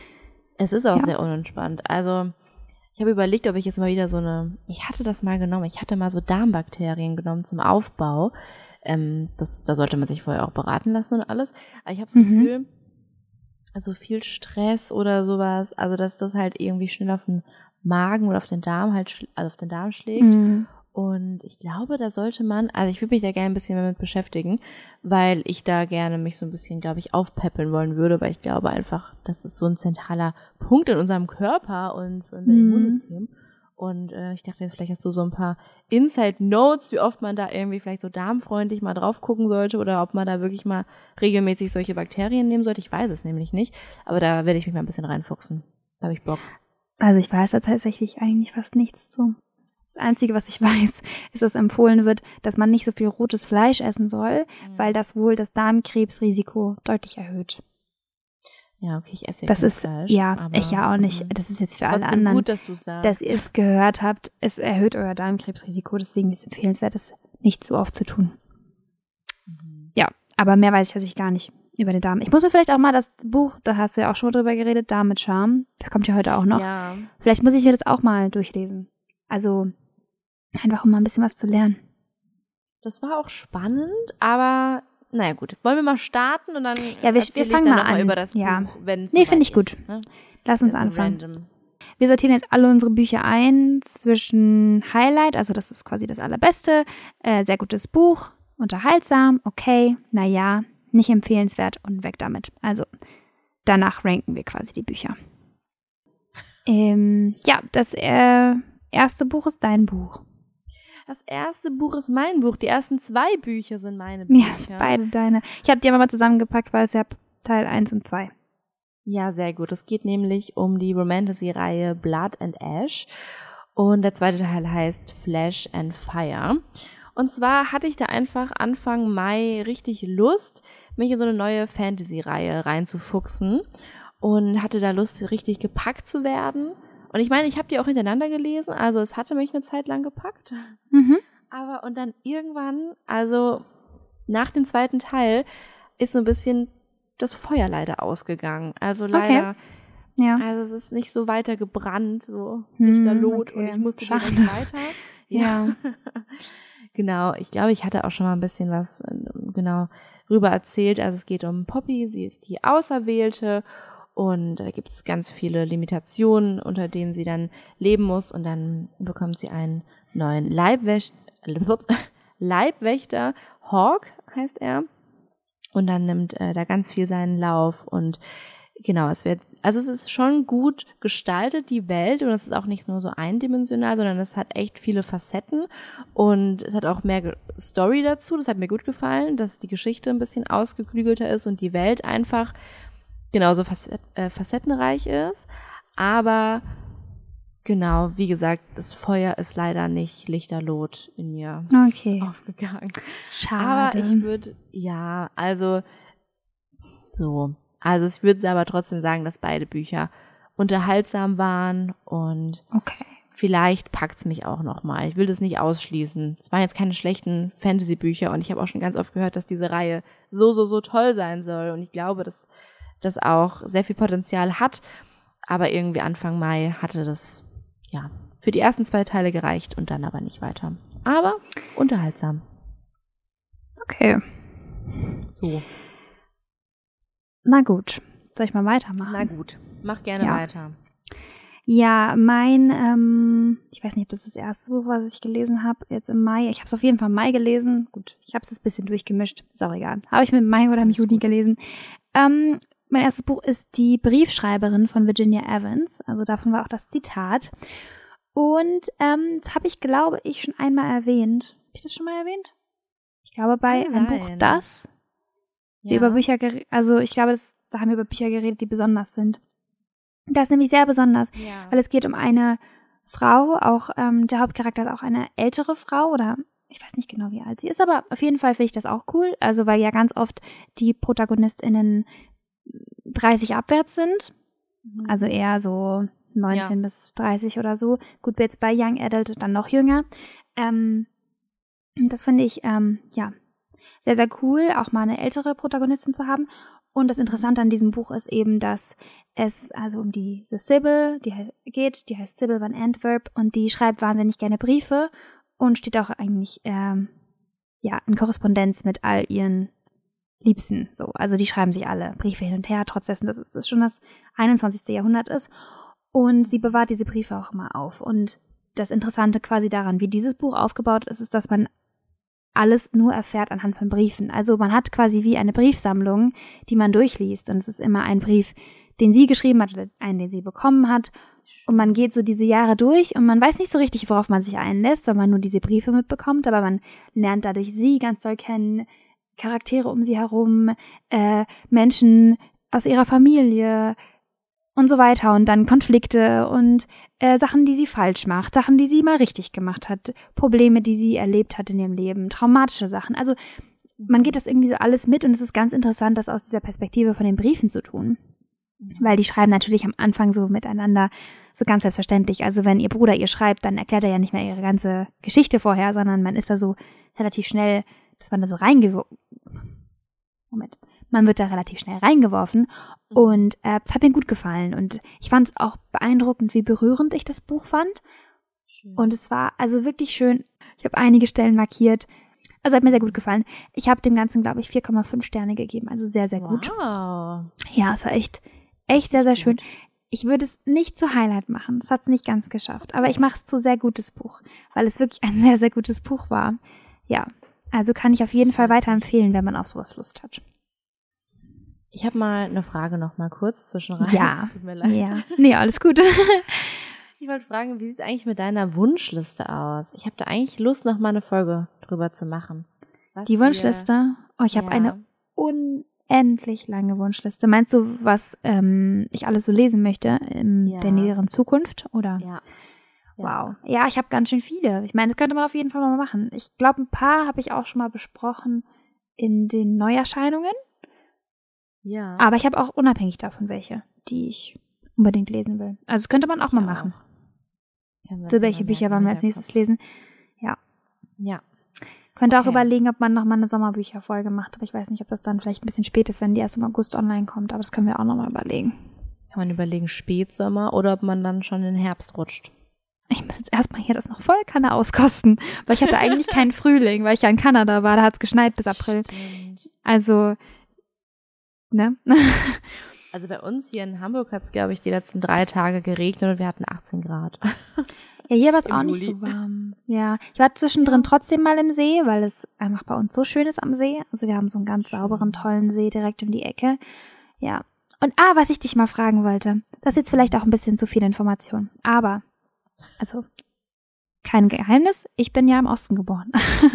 Es ist auch Ja. sehr unentspannt. Also, ich habe überlegt, ob ich jetzt mal wieder so eine, ich hatte das mal genommen, ich hatte mal so Darmbakterien genommen zum Aufbau. Ähm, das, da sollte man sich vorher auch beraten lassen und alles. Aber ich habe so ein Mhm. Gefühl, also viel Stress oder sowas, also dass das halt irgendwie schnell auf den Magen oder auf den Darm halt, schl- also auf den Darm schlägt. Mhm. Und ich glaube, da sollte man, also ich würde mich da gerne ein bisschen mehr mit beschäftigen, weil ich da gerne mich so ein bisschen, glaube ich, aufpäppeln wollen würde, weil ich glaube einfach, das ist so ein zentraler Punkt in unserem Körper und für unser Mhm. Immunsystem. Und äh, ich dachte jetzt, vielleicht hast du so ein paar Inside-Notes, wie oft man da irgendwie vielleicht so darmfreundlich mal drauf gucken sollte oder ob man da wirklich mal regelmäßig solche Bakterien nehmen sollte. Ich weiß es nämlich nicht, aber da werde ich mich mal ein bisschen reinfuchsen. Da habe ich Bock. Also ich weiß da tatsächlich eigentlich fast nichts zu. Das Einzige, was ich weiß, ist, dass empfohlen wird, dass man nicht so viel rotes Fleisch essen soll, weil das wohl das Darmkrebsrisiko deutlich erhöht. Ja, okay, ich esse ja Das kein ist, Fleisch, ja, aber, ich ja auch nicht. ähm, Das ist jetzt für alle trotzdem anderen, gut, dass du sagst. dass ihr es gehört habt. Es erhöht euer Darmkrebsrisiko, deswegen ist es empfehlenswert, es nicht so oft zu tun. Mhm. Ja, aber mehr weiß ich tatsächlich gar nicht über den Darm. Ich muss mir vielleicht auch mal das Buch, da hast du ja auch schon mal drüber geredet, Darm mit Charme, das kommt ja heute auch noch. Ja, Vielleicht muss ich mir das auch mal durchlesen. Also einfach, um mal ein bisschen was zu lernen. das war auch spannend, aber naja gut, wollen wir mal starten und dann Ja, wir- erzähl wir ich fangen dann mal noch mal an. über das Ja. Buch, wenn es Nee, soweit finde ich gut. ist, ne? Lass uns Ist so anfangen. random. Wir sortieren jetzt alle unsere Bücher ein zwischen Highlight, also das ist quasi das Allerbeste, äh, sehr gutes Buch, unterhaltsam, okay, naja, nicht empfehlenswert und weg damit. Also danach ranken wir quasi die Bücher. Ähm, ja, das äh, erste Buch ist dein Buch. Das erste Buch ist mein Buch. Die ersten zwei Bücher sind meine Ja, Bücher. ist beide deine. Ich habe die aber mal zusammengepackt, weil es ja Teil eins und zwei. Ja, sehr gut. Es geht nämlich um die Romantasy-Reihe Blood and Ash. Und der zweite Teil heißt Flesh and Fire. Und zwar hatte ich da einfach Anfang Mai richtig Lust, mich in so eine neue Fantasy-Reihe reinzufuchsen. Und hatte da Lust, richtig gepackt zu werden. Und ich meine, ich habe die auch hintereinander gelesen. Also es hatte mich eine Zeit lang gepackt. Mhm. Aber und dann irgendwann, also nach dem zweiten Teil, ist so ein bisschen das Feuer leider ausgegangen. Also leider, Ja. also es ist nicht so weiter gebrannt, so Hm, Lichterlot okay. und ich musste Schade. direkt weiter. Ja. Genau, ich glaube, ich hatte auch schon mal ein bisschen was ähm, genau rüber erzählt. Also es geht um Poppy, sie ist die Auserwählte und da gibt es ganz viele Limitationen, unter denen sie dann leben muss und dann bekommt sie einen neuen Leibwächter, Leibwächter, Hawk heißt er, und dann nimmt äh, da ganz viel seinen Lauf und genau, es wird, also es ist schon gut gestaltet, die Welt, und es ist auch nicht nur so eindimensional, sondern es hat echt viele Facetten und es hat auch mehr Story dazu, das hat mir gut gefallen, dass die Geschichte ein bisschen ausgeklügelter ist und die Welt einfach genauso facet, äh, facettenreich ist, aber genau, wie gesagt, das Feuer ist leider nicht lichterlot in mir okay. aufgegangen. Schade. Aber ich würde, ja, also so, also ich würde aber trotzdem sagen, dass beide Bücher unterhaltsam waren und okay. vielleicht packt's mich auch nochmal. Ich will das nicht ausschließen. Es waren jetzt keine schlechten Fantasy-Bücher und ich habe auch schon ganz oft gehört, dass diese Reihe so, so, so toll sein soll und ich glaube, dass das auch sehr viel Potenzial hat, aber irgendwie Anfang Mai hatte das, ja, für die ersten zwei Teile gereicht und dann aber nicht weiter. Aber unterhaltsam. Okay. So. Na gut, soll ich mal weitermachen? Na gut, mach gerne ja. weiter. Ja, mein, ähm, ich weiß nicht, ob das das erste Buch war, was ich gelesen habe, jetzt im Mai. Ich habe es auf jeden Fall im Mai gelesen. Gut, ich habe es ein bisschen durchgemischt, ist auch egal. Habe ich mit im Mai oder im Juni gut. gelesen. Ähm, mein erstes Buch ist Die Briefschreiberin von Virginia Evans. Also davon war auch das Zitat. Und ähm, das habe ich, glaube ich, schon einmal erwähnt. Habe ich das schon mal erwähnt? Ich glaube, bei einem Buch Das. Ja. Wir über Bücher, also ich glaube, das, da haben wir über Bücher geredet, die besonders sind. Das ist nämlich sehr besonders, ja. weil es geht um eine Frau, auch ähm, der Hauptcharakter ist auch eine ältere Frau oder ich weiß nicht genau, wie alt sie ist, aber auf jeden Fall finde ich das auch cool, also weil ja ganz oft die ProtagonistInnen dreißig abwärts sind, mhm. also eher so neunzehn ja. bis dreißig oder so. Gut, jetzt bei Young Adult dann noch jünger. Ähm, das finde ich, ähm, ja, sehr, sehr cool, auch mal eine ältere Protagonistin zu haben. Und das Interessante an diesem Buch ist eben, dass es also um diese Sybil, die geht, die heißt Sybil van Antwerp und die schreibt wahnsinnig gerne Briefe und steht auch eigentlich ähm, ja in Korrespondenz mit all ihren Liebsten. So, also die schreiben sich alle Briefe hin und her, trotz dessen, dass es schon das einundzwanzigste Jahrhundert ist. Und sie bewahrt diese Briefe auch immer auf. Und das Interessante quasi daran, wie dieses Buch aufgebaut ist, ist, dass man alles nur erfährt anhand von Briefen. Also man hat quasi wie eine Briefsammlung, die man durchliest. Und es ist immer ein Brief, den sie geschrieben hat oder einen, den sie bekommen hat. Und man geht so diese Jahre durch und man weiß nicht so richtig, worauf man sich einlässt, weil man nur diese Briefe mitbekommt. Aber man lernt dadurch sie ganz doll kennen, Charaktere um sie herum, äh, Menschen aus ihrer Familie und so weiter. Und dann Konflikte und äh, Sachen, die sie falsch macht, Sachen, die sie mal richtig gemacht hat, Probleme, die sie erlebt hat in ihrem Leben, traumatische Sachen. Also man geht das irgendwie so alles mit und es ist ganz interessant, das aus dieser Perspektive von den Briefen zu tun. Weil die schreiben natürlich am Anfang so miteinander, so ganz selbstverständlich. Also wenn ihr Bruder ihr schreibt, dann erklärt er ja nicht mehr ihre ganze Geschichte vorher, sondern man ist da so relativ schnell, dass man da so reingeworfen, Moment, man wird da relativ schnell reingeworfen und äh, es hat mir gut gefallen und ich fand es auch beeindruckend, wie berührend ich das Buch fand. Schön. Und es war also wirklich schön. Ich habe einige Stellen markiert. Also hat mir sehr gut gefallen. Ich habe dem Ganzen, glaube ich, vier Komma fünf Sterne gegeben. Also sehr, sehr gut. Wow. Ja, es war echt, echt sehr, sehr schön. Ich würde es nicht zu Highlight machen. Das hat es nicht ganz geschafft. Aber ich mache es zu sehr gutes Buch, weil es wirklich ein sehr, sehr gutes Buch war. Ja, also kann ich auf jeden Fall weiterempfehlen, wenn man auf sowas Lust hat. Ich habe mal eine Frage noch mal kurz zwischenrein. Ja, tut mir leid. Ja. Nee, alles gut. Ich wollte fragen, wie sieht es eigentlich mit deiner Wunschliste aus? Ich habe da eigentlich Lust, noch mal eine Folge drüber zu machen. Was Die Wunschliste? Oh, ich habe ja. eine unendlich lange Wunschliste. Meinst du, was ähm, ich alles so lesen möchte in ja. der näheren Zukunft? Oder? Ja. Wow. Ja, ich habe ganz schön viele. Ich meine, das könnte man auf jeden Fall mal machen. Ich glaube, ein paar habe ich auch schon mal besprochen in den Neuerscheinungen. Ja. Aber ich habe auch unabhängig davon welche, die ich unbedingt lesen will. Also das könnte man auch ich mal machen. Auch. So, welche Bücher wollen wir als nächstes lesen? Ja. Ja. Könnte okay. auch überlegen, ob man nochmal eine Sommerbücherfolge macht. Aber ich weiß nicht, ob das dann vielleicht ein bisschen spät ist, wenn die erst im August online kommt. Aber das können wir auch nochmal überlegen. Kann man überlegen, Spätsommer oder ob man dann schon in den Herbst rutscht. Ich muss jetzt erstmal hier das noch voll Kanne auskosten. Weil ich hatte eigentlich keinen Frühling, weil ich ja in Kanada war. Da hat es geschneit bis April. Stimmt. Also, ne? Also bei uns hier in Hamburg hat es, glaube ich, die letzten drei Tage geregnet und wir hatten achtzehn Grad. Ja, hier war es auch Juli. nicht so warm. Ja, ich war zwischendrin ja. trotzdem mal im See, weil es einfach bei uns so schön ist am See. Also wir haben so einen ganz schön. sauberen, tollen See direkt um die Ecke. Ja. Und ah, was ich dich mal fragen wollte, das ist jetzt vielleicht auch ein bisschen zu viel Information, aber, also, kein Geheimnis, ich bin ja im Osten geboren.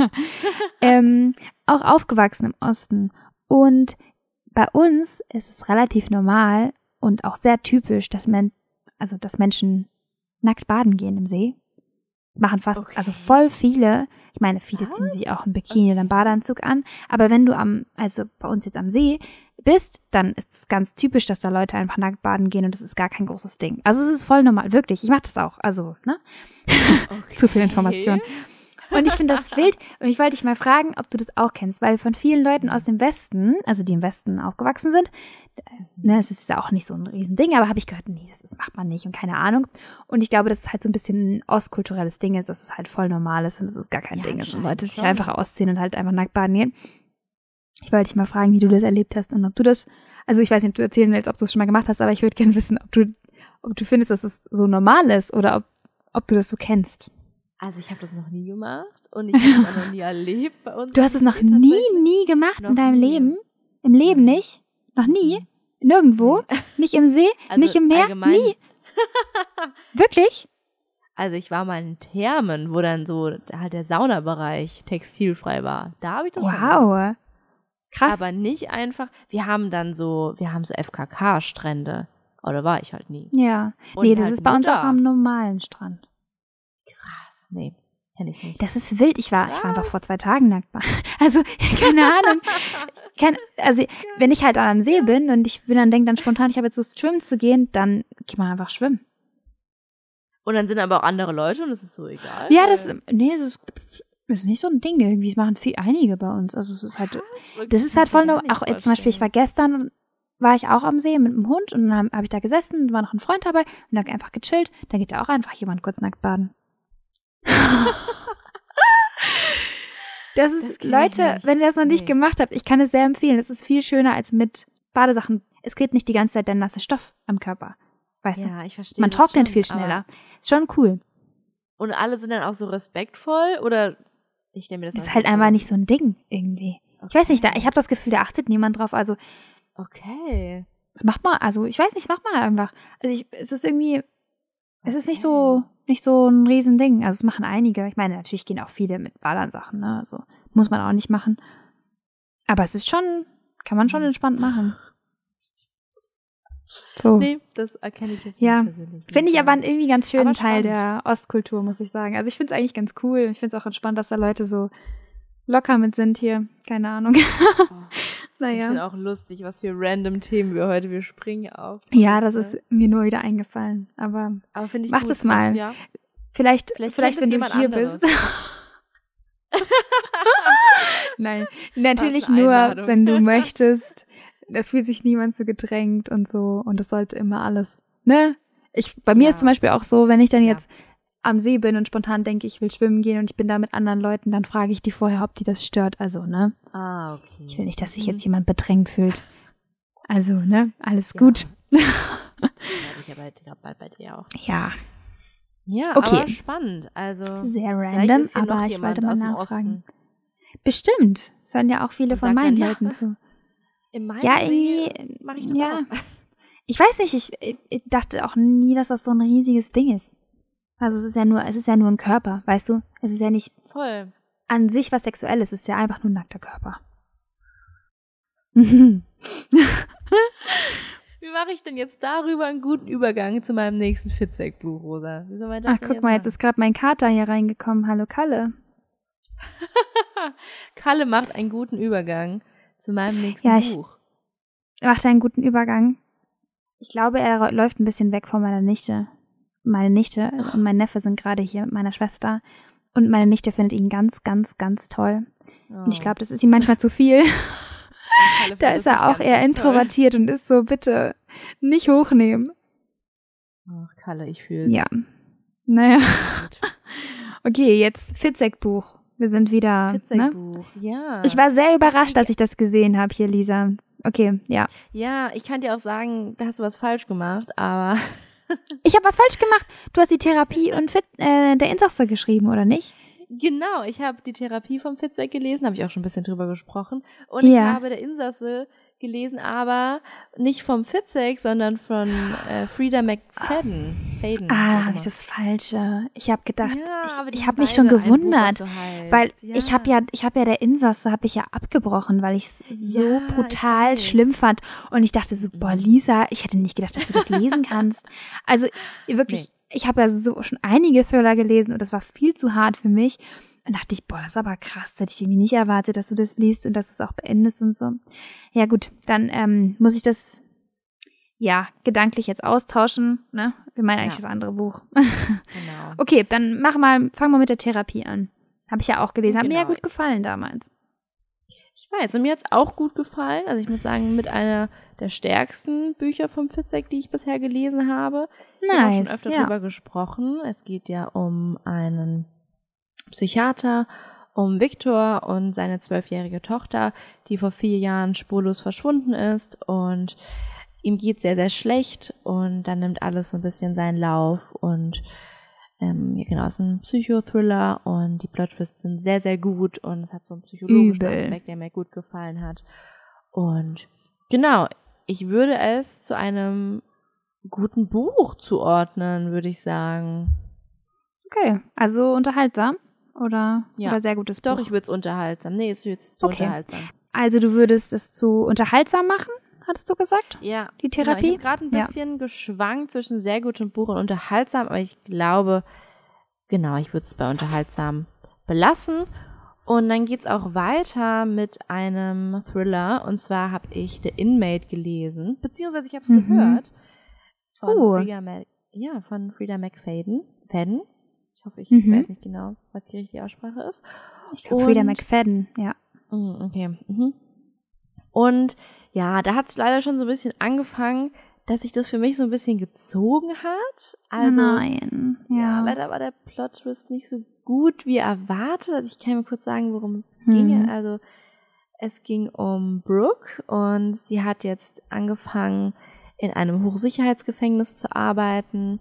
ähm, auch aufgewachsen im Osten. Und bei uns ist es relativ normal und auch sehr typisch, dass, men- also, dass Menschen nackt baden gehen im See. Das machen fast, okay. also voll viele. Ich meine, viele Was? ziehen sich auch ein Bikini okay. oder einen Badeanzug an. Aber wenn du am, also bei uns jetzt am See bist, dann ist es ganz typisch, dass da Leute einfach nackt baden gehen und das ist gar kein großes Ding. Also es ist voll normal, wirklich. Ich mache das auch. Also, ne? Okay. Zu viel Information. Und ich finde das wild. Und ich wollte dich mal fragen, ob du das auch kennst, weil von vielen Leuten aus dem Westen, also die im Westen aufgewachsen sind, ne, es ist ja auch nicht so ein Riesending, aber habe ich gehört, nee, das, das macht man nicht und keine Ahnung. Und ich glaube, dass es halt so ein bisschen ein ostkulturelles Ding ist, dass es halt voll normal ist und dass es gar kein ja, Ding ist und Leute sich einfach ausziehen und halt einfach nackt baden gehen. Ich wollte dich mal fragen, wie du das erlebt hast und ob du das, also ich weiß nicht, ob du erzählen willst, ob du es schon mal gemacht hast, aber ich würde gerne wissen, ob du, ob du findest, dass es so normal ist oder ob, ob du das so kennst. Also ich habe das noch nie gemacht und ich habe das auch noch nie erlebt bei uns. Du hast es noch nie, nie gemacht noch in deinem nie. Leben? Im Leben ja. nicht? Noch nie? Nirgendwo? Nee. Nicht im See? Also nicht im Meer? Allgemein. Nie? Wirklich? Also ich war mal in Thermen, wo dann so halt der Saunabereich textilfrei war. Da habe ich das wow. schon gemacht. Krass. Aber nicht einfach, wir haben dann so, wir haben so F K K-Strände. Aber da war ich halt nie. Ja. Und nee, das halt ist bei uns da. Auch am normalen Strand. Krass, nee, kenn ich nicht. Das ist wild. Ich war, ich war einfach vor zwei Tagen nackt. Also, keine Ahnung. Kein, also, wenn ich halt am See bin und ich bin dann denke dann spontan, ich habe jetzt Lust, schwimmen zu gehen, dann geht man einfach schwimmen. Und dann sind aber auch andere Leute und es ist so egal. Ja, das, nee, das ist, das ist nicht so ein Ding irgendwie. Das machen viel, einige bei uns. Also, es ist halt, das, das ist halt voll, noch, auch jetzt zum Beispiel, ich war gestern, war ich auch am See mit dem Hund und dann habe hab ich da gesessen, war noch ein Freund dabei und dann einfach gechillt. Da geht da auch einfach jemand kurz nackt baden. Das ist, das Leute, wenn ihr das noch nicht nee. gemacht habt, ich kann es sehr empfehlen. Es ist viel schöner als mit Badesachen. Es klebt nicht die ganze Zeit der nasse Stoff am Körper. Weißt ja, du? Ich verstehe. Man trocknet schon, viel schneller. Ist schon cool. Und alle sind dann auch so respektvoll oder ich stelle mir das Das ist halt einfach vor. Nicht so ein Ding irgendwie. Okay. Ich weiß nicht, da, ich habe das Gefühl, da achtet niemand drauf. Also, okay. Das macht man, also ich weiß nicht, das macht man einfach. Also ich, es ist irgendwie, es ist nicht so, nicht so ein Riesending. Also es machen einige. Ich meine, natürlich gehen auch viele mit Ballern-Sachen, ne? Also muss man auch nicht machen. Aber es ist schon, kann man schon entspannt machen. So. Nee, das erkenne ich jetzt ja. nicht persönlich. Finde ich aber einen irgendwie ganz schönen Teil der Ostkultur, muss ich sagen. Also ich finde es eigentlich ganz cool. Ich finde es auch entspannt, dass da Leute so locker mit sind hier. Keine Ahnung. Oh. Naja. Ich finde auch lustig, was für random Themen wir heute, wir springen auf. Ja, das ist mir nur wieder eingefallen. Aber, aber ich mach gut, das mal. Ja. Vielleicht, vielleicht, vielleicht wenn du hier anderes. bist. Nein, natürlich nur, Einladung. Wenn du möchtest. Da fühlt sich niemand so gedrängt und so. Und das sollte immer alles, ne? Ich, bei mir ja. ist zum Beispiel auch so, wenn ich dann jetzt ja. am See bin und spontan denke, ich will schwimmen gehen und ich bin da mit anderen Leuten, dann frage ich die vorher, ob die das stört. Also, ne? Ah, okay. Ich will nicht, dass sich jetzt jemand bedrängt fühlt. Also, ne? Alles ja. gut. Ja, ich aber halt bald bei dir auch. Ja. Ja, okay. aber spannend. Also sehr random, aber ich wollte mal nachfragen. Bestimmt. Es hören ja auch viele und von meinen dann, Leuten ja. zu. In meinem ja, irgendwie, mach ich das ja. auch. Ich weiß nicht, ich, ich dachte auch nie, dass das so ein riesiges Ding ist. Also es ist ja nur, es ist ja nur ein Körper, weißt du? Es ist ja nicht voll an sich was Sexuelles, es ist ja einfach nur ein nackter Körper. Wie mache ich denn jetzt darüber einen guten Übergang zu meinem nächsten Fitzek-Buch, Rosa? Wie soll man das Ach, guck mal, machen? Jetzt ist gerade mein Kater hier reingekommen. Hallo, Kalle. Kalle macht einen guten Übergang zu meinem nächsten ja, ich Buch. Macht einen guten Übergang. Ich glaube, er läuft ein bisschen weg von meiner Nichte. Meine Nichte und mein Neffe sind gerade hier mit meiner Schwester. Und meine Nichte findet ihn ganz, ganz, ganz toll. Oh. Und ich glaube, das ist ihm manchmal zu viel. Da ist er auch eher introvertiert toll. Und ist so, bitte nicht hochnehmen. Ach, Kalle, ich fühl's. Ja. Naja. Okay, jetzt Fitzek-Buch. Wir sind wieder, Fitzek-Buch, ne? ja. Ich war sehr überrascht, als ich das gesehen habe hier, Lisa. okay, ja. Ja, ich kann dir auch sagen, da hast du was falsch gemacht, aber Ich habe was falsch gemacht. Du hast die Therapie und Fit, äh, der Insasse geschrieben, oder nicht? genau, ich habe die Therapie vom Fitzek gelesen, habe ich auch schon ein bisschen drüber gesprochen. Und Ja. ich habe der Insasse gelesen, aber nicht vom Fitzek, sondern von äh, Frida McFadden. Faden, Ah, da wie habe auch ich immer. das Falsche. Ich habe gedacht, Ja, aber ich, die ich haben habe mich schon beide ein Buch, gewundert, was so heißt. weil Ja. ich habe ja, ich habe ja der Insasse habe ich ja abgebrochen, weil ich es so Ja, ich brutal weiß. schlimm fand und ich dachte so, boah, Lisa, ich hätte nicht gedacht, dass du das lesen kannst. Also wirklich, ich habe ja so schon einige Thriller gelesen und das war viel zu hart für mich. Und dachte ich, boah, das ist aber krass, das hätte ich irgendwie nicht erwartet, dass du das liest und dass du es auch beendest und so. Ja gut, dann ähm, muss ich das ja gedanklich jetzt austauschen. Ne? Wir meinen eigentlich Ja. das andere Buch. Genau. Okay, dann mach mal, fang mal mit der Therapie an. Habe ich ja auch gelesen. Hat mir ja Genau. gut gefallen damals. Ich weiß, und mir hat's auch gut gefallen. Also ich muss sagen, mit einer der stärksten Bücher vom Fitzek, die ich bisher gelesen habe. Ich habe auch schon Nice, öfter ja. drüber gesprochen. Es geht ja um einen Psychiater, um Viktor und seine zwölfjährige Tochter, die vor vier Jahren spurlos verschwunden ist und ihm geht sehr, sehr schlecht und dann nimmt alles so ein bisschen seinen Lauf und ähm, ja, genau, es ist ein Psychothriller und die Plot-Twists sind sehr, sehr gut und es hat so einen psychologischen Übel. Aspekt, der mir gut gefallen hat. Und genau, ich würde es zu einem guten Buch zuordnen, würde ich sagen. Okay, also unterhaltsam oder, Ja. oder sehr gutes Doch, Buch? ich würde es unterhaltsam. Nee, es wird zu Okay. unterhaltsam. Also du würdest es zu unterhaltsam machen, hattest du gesagt? Ja, Die Therapie? Genau, ich habe gerade ein Ja. bisschen geschwankt zwischen sehr gutem Buch und unterhaltsam, aber ich glaube, genau, ich würde es bei unterhaltsam belassen. Und dann geht's auch weiter mit einem Thriller. Und zwar habe ich The Inmate gelesen, beziehungsweise ich habe es Mhm. gehört von Oh. Frida Mac, ja, von Frida McFadden. Fadden? Ich hoffe, ich Mhm. weiß nicht genau, was die richtige Aussprache ist. Ich glaube Frida Und- McFadden, ja. Mm, Okay. Mhm. Und ja, da hat es leider schon so ein bisschen angefangen, dass sich das für mich so ein bisschen gezogen hat. Also, Nein, ja, ja. leider war der Plot-Twist nicht so gut wie erwartet. Also ich kann mir kurz sagen, worum es Mhm. ging. Also es ging um Brooke und sie hat jetzt angefangen, in einem Hochsicherheitsgefängnis zu arbeiten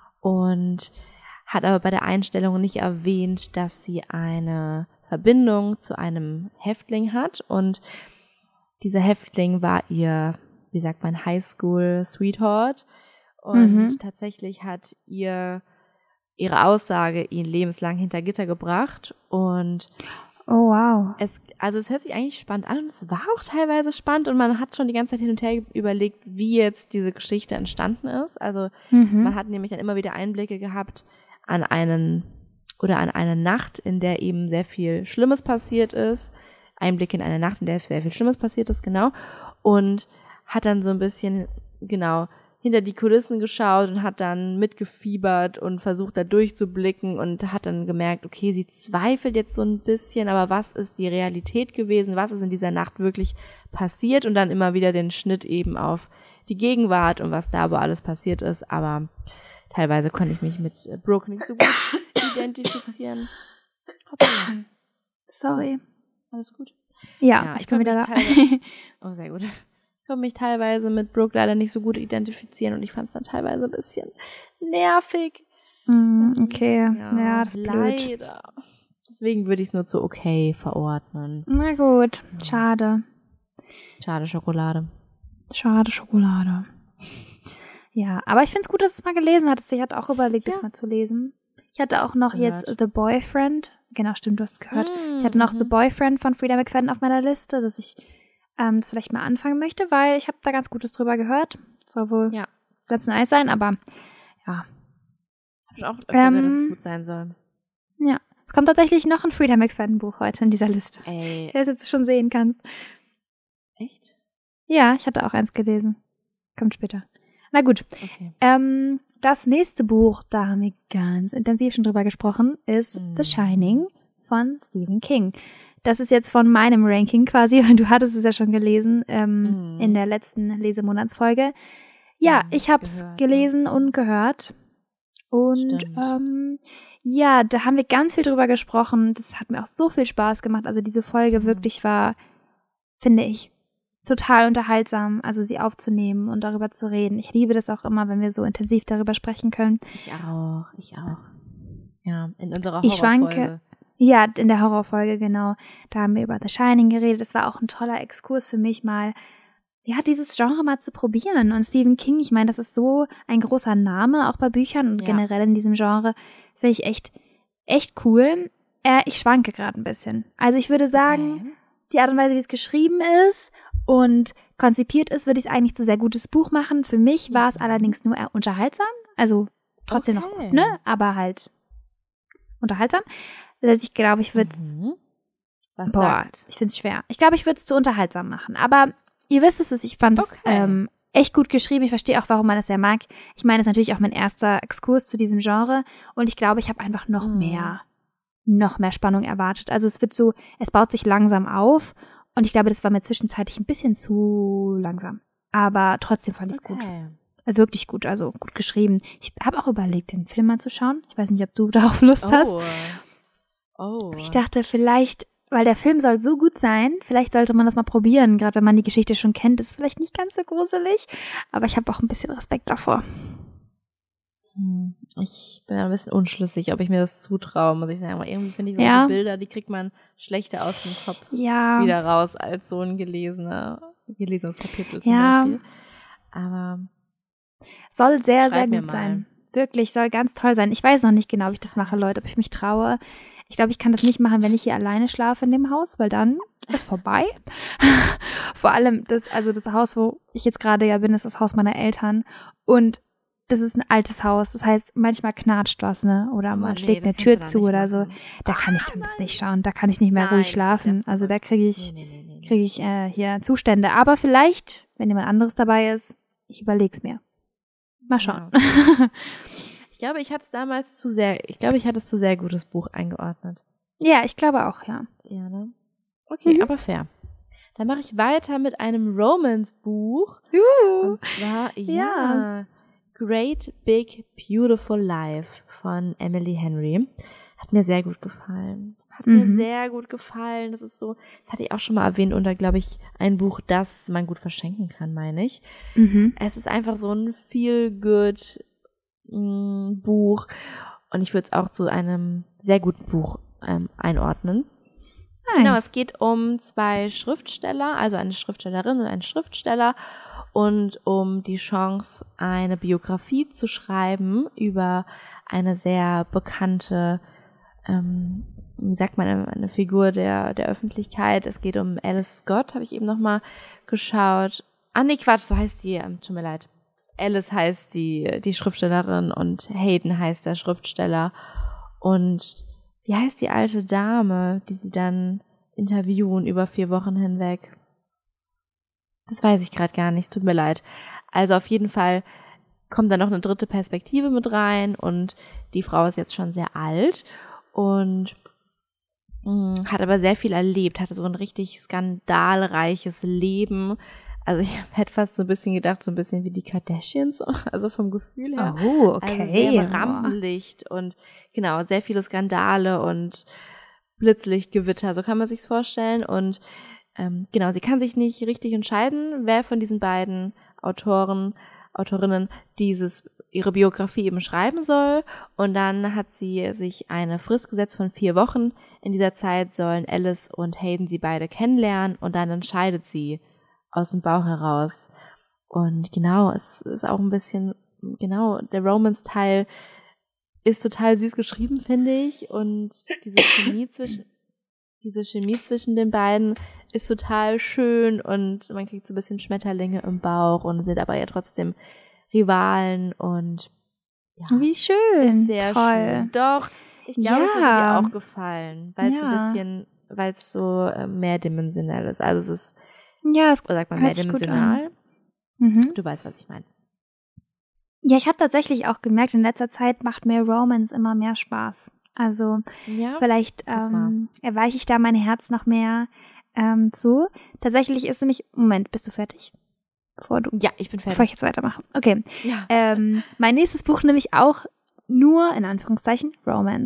und hat aber bei der Einstellung nicht erwähnt, dass sie eine Verbindung zu einem Häftling hat und dieser Häftling war ihr, wie sagt man, Highschool-Sweetheart und Mhm. tatsächlich hat ihr ihre Aussage ihn lebenslang hinter Gitter gebracht und Oh, wow. es, also es hört sich eigentlich spannend an und es war auch teilweise spannend und man hat schon die ganze Zeit hin und her überlegt, wie jetzt diese Geschichte entstanden ist. Also Mhm. man hat nämlich dann immer wieder Einblicke gehabt an einen oder an eine Nacht, in der eben sehr viel Schlimmes passiert ist. Einblicke in eine Nacht, in der sehr viel Schlimmes passiert ist, genau. Und hat dann so ein bisschen, genau, hinter die Kulissen geschaut und hat dann mitgefiebert und versucht, da durchzublicken und hat dann gemerkt, okay, sie zweifelt jetzt so ein bisschen, aber was ist die Realität gewesen? Was ist in dieser Nacht wirklich passiert? Und dann immer wieder den Schnitt eben auf die Gegenwart und was da aber alles passiert ist. Aber teilweise konnte ich mich mit äh, Brooke nicht so gut identifizieren. Hoppala. Sorry. Alles gut? Ja, Ja, ich ich bin kann wieder mich da. teilweise- Oh, sehr gut. Ich konnte mich teilweise mit Brooke leider nicht so gut identifizieren und ich fand es dann teilweise ein bisschen nervig. Mm, okay, ja, Ja, das ist blöd. leider. Deswegen würde ich es nur zu okay verordnen. Na gut, schade. Schade Schokolade. Schade Schokolade. Ja, aber ich finde es gut, dass du es mal gelesen hattest. Ich hatte auch überlegt, das Ja. mal zu lesen. Ich hatte auch noch Gehört. jetzt The Boyfriend. Genau, stimmt, du hast es gehört. Mm, Ich hatte noch mhm. The Boyfriend von Frida McFadden auf meiner Liste, dass ich ähm, das vielleicht mal anfangen möchte, weil ich habe da ganz Gutes drüber gehört. Soll wohl Ja. ganz nice sein, aber ja. Hab ich auch öfter Ähm, gehört, dass es gut sein soll. Ja. Es kommt tatsächlich noch ein Frida McFadden Buch heute in dieser Liste. Ey, Der es jetzt schon sehen kannst. echt? Ja, ich hatte auch eins gelesen. Kommt später. Na gut. Okay. Ähm, das nächste Buch, da haben wir ganz intensiv schon drüber gesprochen, ist Mhm. The Shining von Stephen King. Das ist jetzt von meinem Ranking quasi, weil du hattest es ja schon gelesen ähm, Mhm. in der letzten Lesemonatsfolge. Ja, Mhm, ich habe es gehört, gelesen und gehört. Und Stimmt. ähm, ja, da haben wir ganz viel drüber gesprochen. Das hat mir auch so viel Spaß gemacht. Also diese Folge Mhm. wirklich war, finde ich, total unterhaltsam, also sie aufzunehmen und darüber zu reden. Ich liebe das auch immer, wenn wir so intensiv darüber sprechen können. Ich auch, ich auch. Ja, in unserer Ich schwanke. Horrorfolge. Ja, in der Horrorfolge, genau. Da haben wir über The Shining geredet. Das war auch ein toller Exkurs für mich mal, ja, dieses Genre mal zu probieren. Und Stephen King, ich meine, das ist so ein großer Name, auch bei Büchern und Ja. generell in diesem Genre. Finde ich echt, echt cool. Äh, ich schwanke gerade ein bisschen. Also ich würde sagen, Okay. die Art und Weise, wie es geschrieben ist und konzipiert ist, würde ich es eigentlich zu sehr gutes Buch machen. Für mich war es Mhm. allerdings nur eher unterhaltsam. Also trotzdem noch Okay. gut, ne? Aber halt unterhaltsam. Das heißt, ich glaube, ich würde Mhm. Was Boah, sagt? ich finde es schwer. Ich glaube, ich würde es zu unterhaltsam machen. Aber ihr wisst es, ich fand es Okay. ähm, echt gut geschrieben. Ich verstehe auch, warum man das sehr mag. Ich meine, es ist natürlich auch mein erster Exkurs zu diesem Genre. Und ich glaube, ich habe einfach noch Mhm. mehr, noch mehr Spannung erwartet. Also es wird so, es baut sich langsam auf. Und ich glaube, das war mir zwischenzeitlich ein bisschen zu langsam. Aber trotzdem fand ich es gut. Okay. Wirklich gut, also gut geschrieben. Ich habe auch überlegt, den Film mal zu schauen. Ich weiß nicht, ob du darauf Lust hast. Oh. Oh. Ich dachte, vielleicht, weil der Film soll so gut sein, vielleicht sollte man das mal probieren, gerade wenn man die Geschichte schon kennt. Ist vielleicht nicht ganz so gruselig, aber ich habe auch ein bisschen Respekt davor. Hm, Ich bin ein bisschen unschlüssig, ob ich mir das zutraue, muss ich sagen. Aber irgendwie finde ich solche Ja. Bilder, die kriegt man schlechter aus dem Kopf Ja, wieder raus als so ein gelesener, gelesenes Kapitel zum Ja. Beispiel. Aber soll sehr, Schreib sehr mir gut mal. sein. Wirklich, soll ganz toll sein. Ich weiß noch nicht genau, wie ich das mache, Leute, ob ich mich traue. Ich glaube, ich kann das nicht machen, wenn ich hier alleine schlafe in dem Haus, weil dann ist vorbei. Vor allem das, also das Haus, wo ich jetzt gerade ja bin, ist das Haus meiner Eltern. Und das ist ein altes Haus. Das heißt, manchmal knatscht was, ne? Oder man Oh, nee, schlägt das eine kannst Tür du da zu nicht oder so. machen. Da kann ich dann das nicht schauen. Da kann ich nicht mehr Nein, ruhig das ist ja schlafen. Also da kriege ich, Nee, nee, nee, nee. kriege ich äh, hier Zustände. Aber vielleicht, wenn jemand anderes dabei ist, ich überleg's mir. Mal schauen. Ja. Ich glaube, ich hatte es damals zu sehr, ich glaube, ich hatte es zu sehr gutes Buch eingeordnet. Ja, ich glaube auch, ja. Ja, ne? Okay, Mhm. aber fair. Dann mache ich weiter mit einem Romance-Buch. Und zwar, ja, Ja. Great Big Beautiful Life von Emily Henry. Hat mir sehr gut gefallen. Hat mir Mhm. sehr gut gefallen. Das ist so, das hatte ich auch schon mal erwähnt unter, glaube ich, ein Buch, das man gut verschenken kann, meine ich. Mhm. Es ist einfach so ein feel-good mm, Buch. Und ich würde es auch zu einem sehr guten Buch ähm, einordnen. Genau, Nice. es geht um zwei Schriftsteller, also eine Schriftstellerin und einen Schriftsteller und um die Chance, eine Biografie zu schreiben über eine sehr bekannte, ähm, wie sagt man, eine, eine Figur der, der Öffentlichkeit. Es geht um Alice Scott, habe ich eben nochmal geschaut. Ah, nee, Quatsch, so heißt die, ähm, tut mir leid. Alice heißt die, die Schriftstellerin und Hayden heißt der Schriftsteller. Und wie heißt die alte Dame, die sie dann interviewen über vier Wochen hinweg? Das weiß ich gerade gar nicht, tut mir leid. Also auf jeden Fall kommt da noch eine dritte Perspektive mit rein und die Frau ist jetzt schon sehr alt und mh, hat aber sehr viel erlebt, hatte so ein richtig skandalreiches Leben. Also ich hätte fast so ein bisschen gedacht, so ein bisschen wie die Kardashians, also vom Gefühl her. Oh, Also okay. sehr Rampenlicht und genau, sehr viele Skandale und Blitzlichtgewitter, so kann man sich's vorstellen. Und ähm, genau, sie kann sich nicht richtig entscheiden, wer von diesen beiden Autoren, Autorinnen dieses ihre Biografie eben schreiben soll. Und dann hat sie sich eine Frist gesetzt von vier Wochen. In dieser Zeit sollen Alice und Hayden sie beide kennenlernen und dann entscheidet sie aus dem Bauch heraus. Und genau, es ist auch ein bisschen, genau, der Romance-Teil ist total süß geschrieben, finde ich. Und diese Chemie zwischen, diese Chemie zwischen den beiden ist total schön und man kriegt so ein bisschen Schmetterlinge im Bauch und sind aber ja trotzdem Rivalen und ja, Wie schön. sehr Toll. schön. Doch, ich glaube, es würde Ja. dir auch gefallen, weil es so ein Ja. bisschen, weil es so äh, mehrdimensional ist. Also es ist, Ja, es oder sagt man hört sich gut mehrdimensional? Mhm. Du weißt, was ich meine. Ja, ich habe tatsächlich auch gemerkt, in letzter Zeit macht mir Romance immer mehr Spaß. Also Ja. vielleicht guck mal. ähm, erweiche ich da mein Herz noch mehr ähm, zu. Tatsächlich ist nämlich, Moment, bist du fertig? Bevor du, Ja, ich bin bevor ich fertig. jetzt weitermache. Okay. Ja. Ähm, mein nächstes Buch nämlich auch nur, in Anführungszeichen, Romance.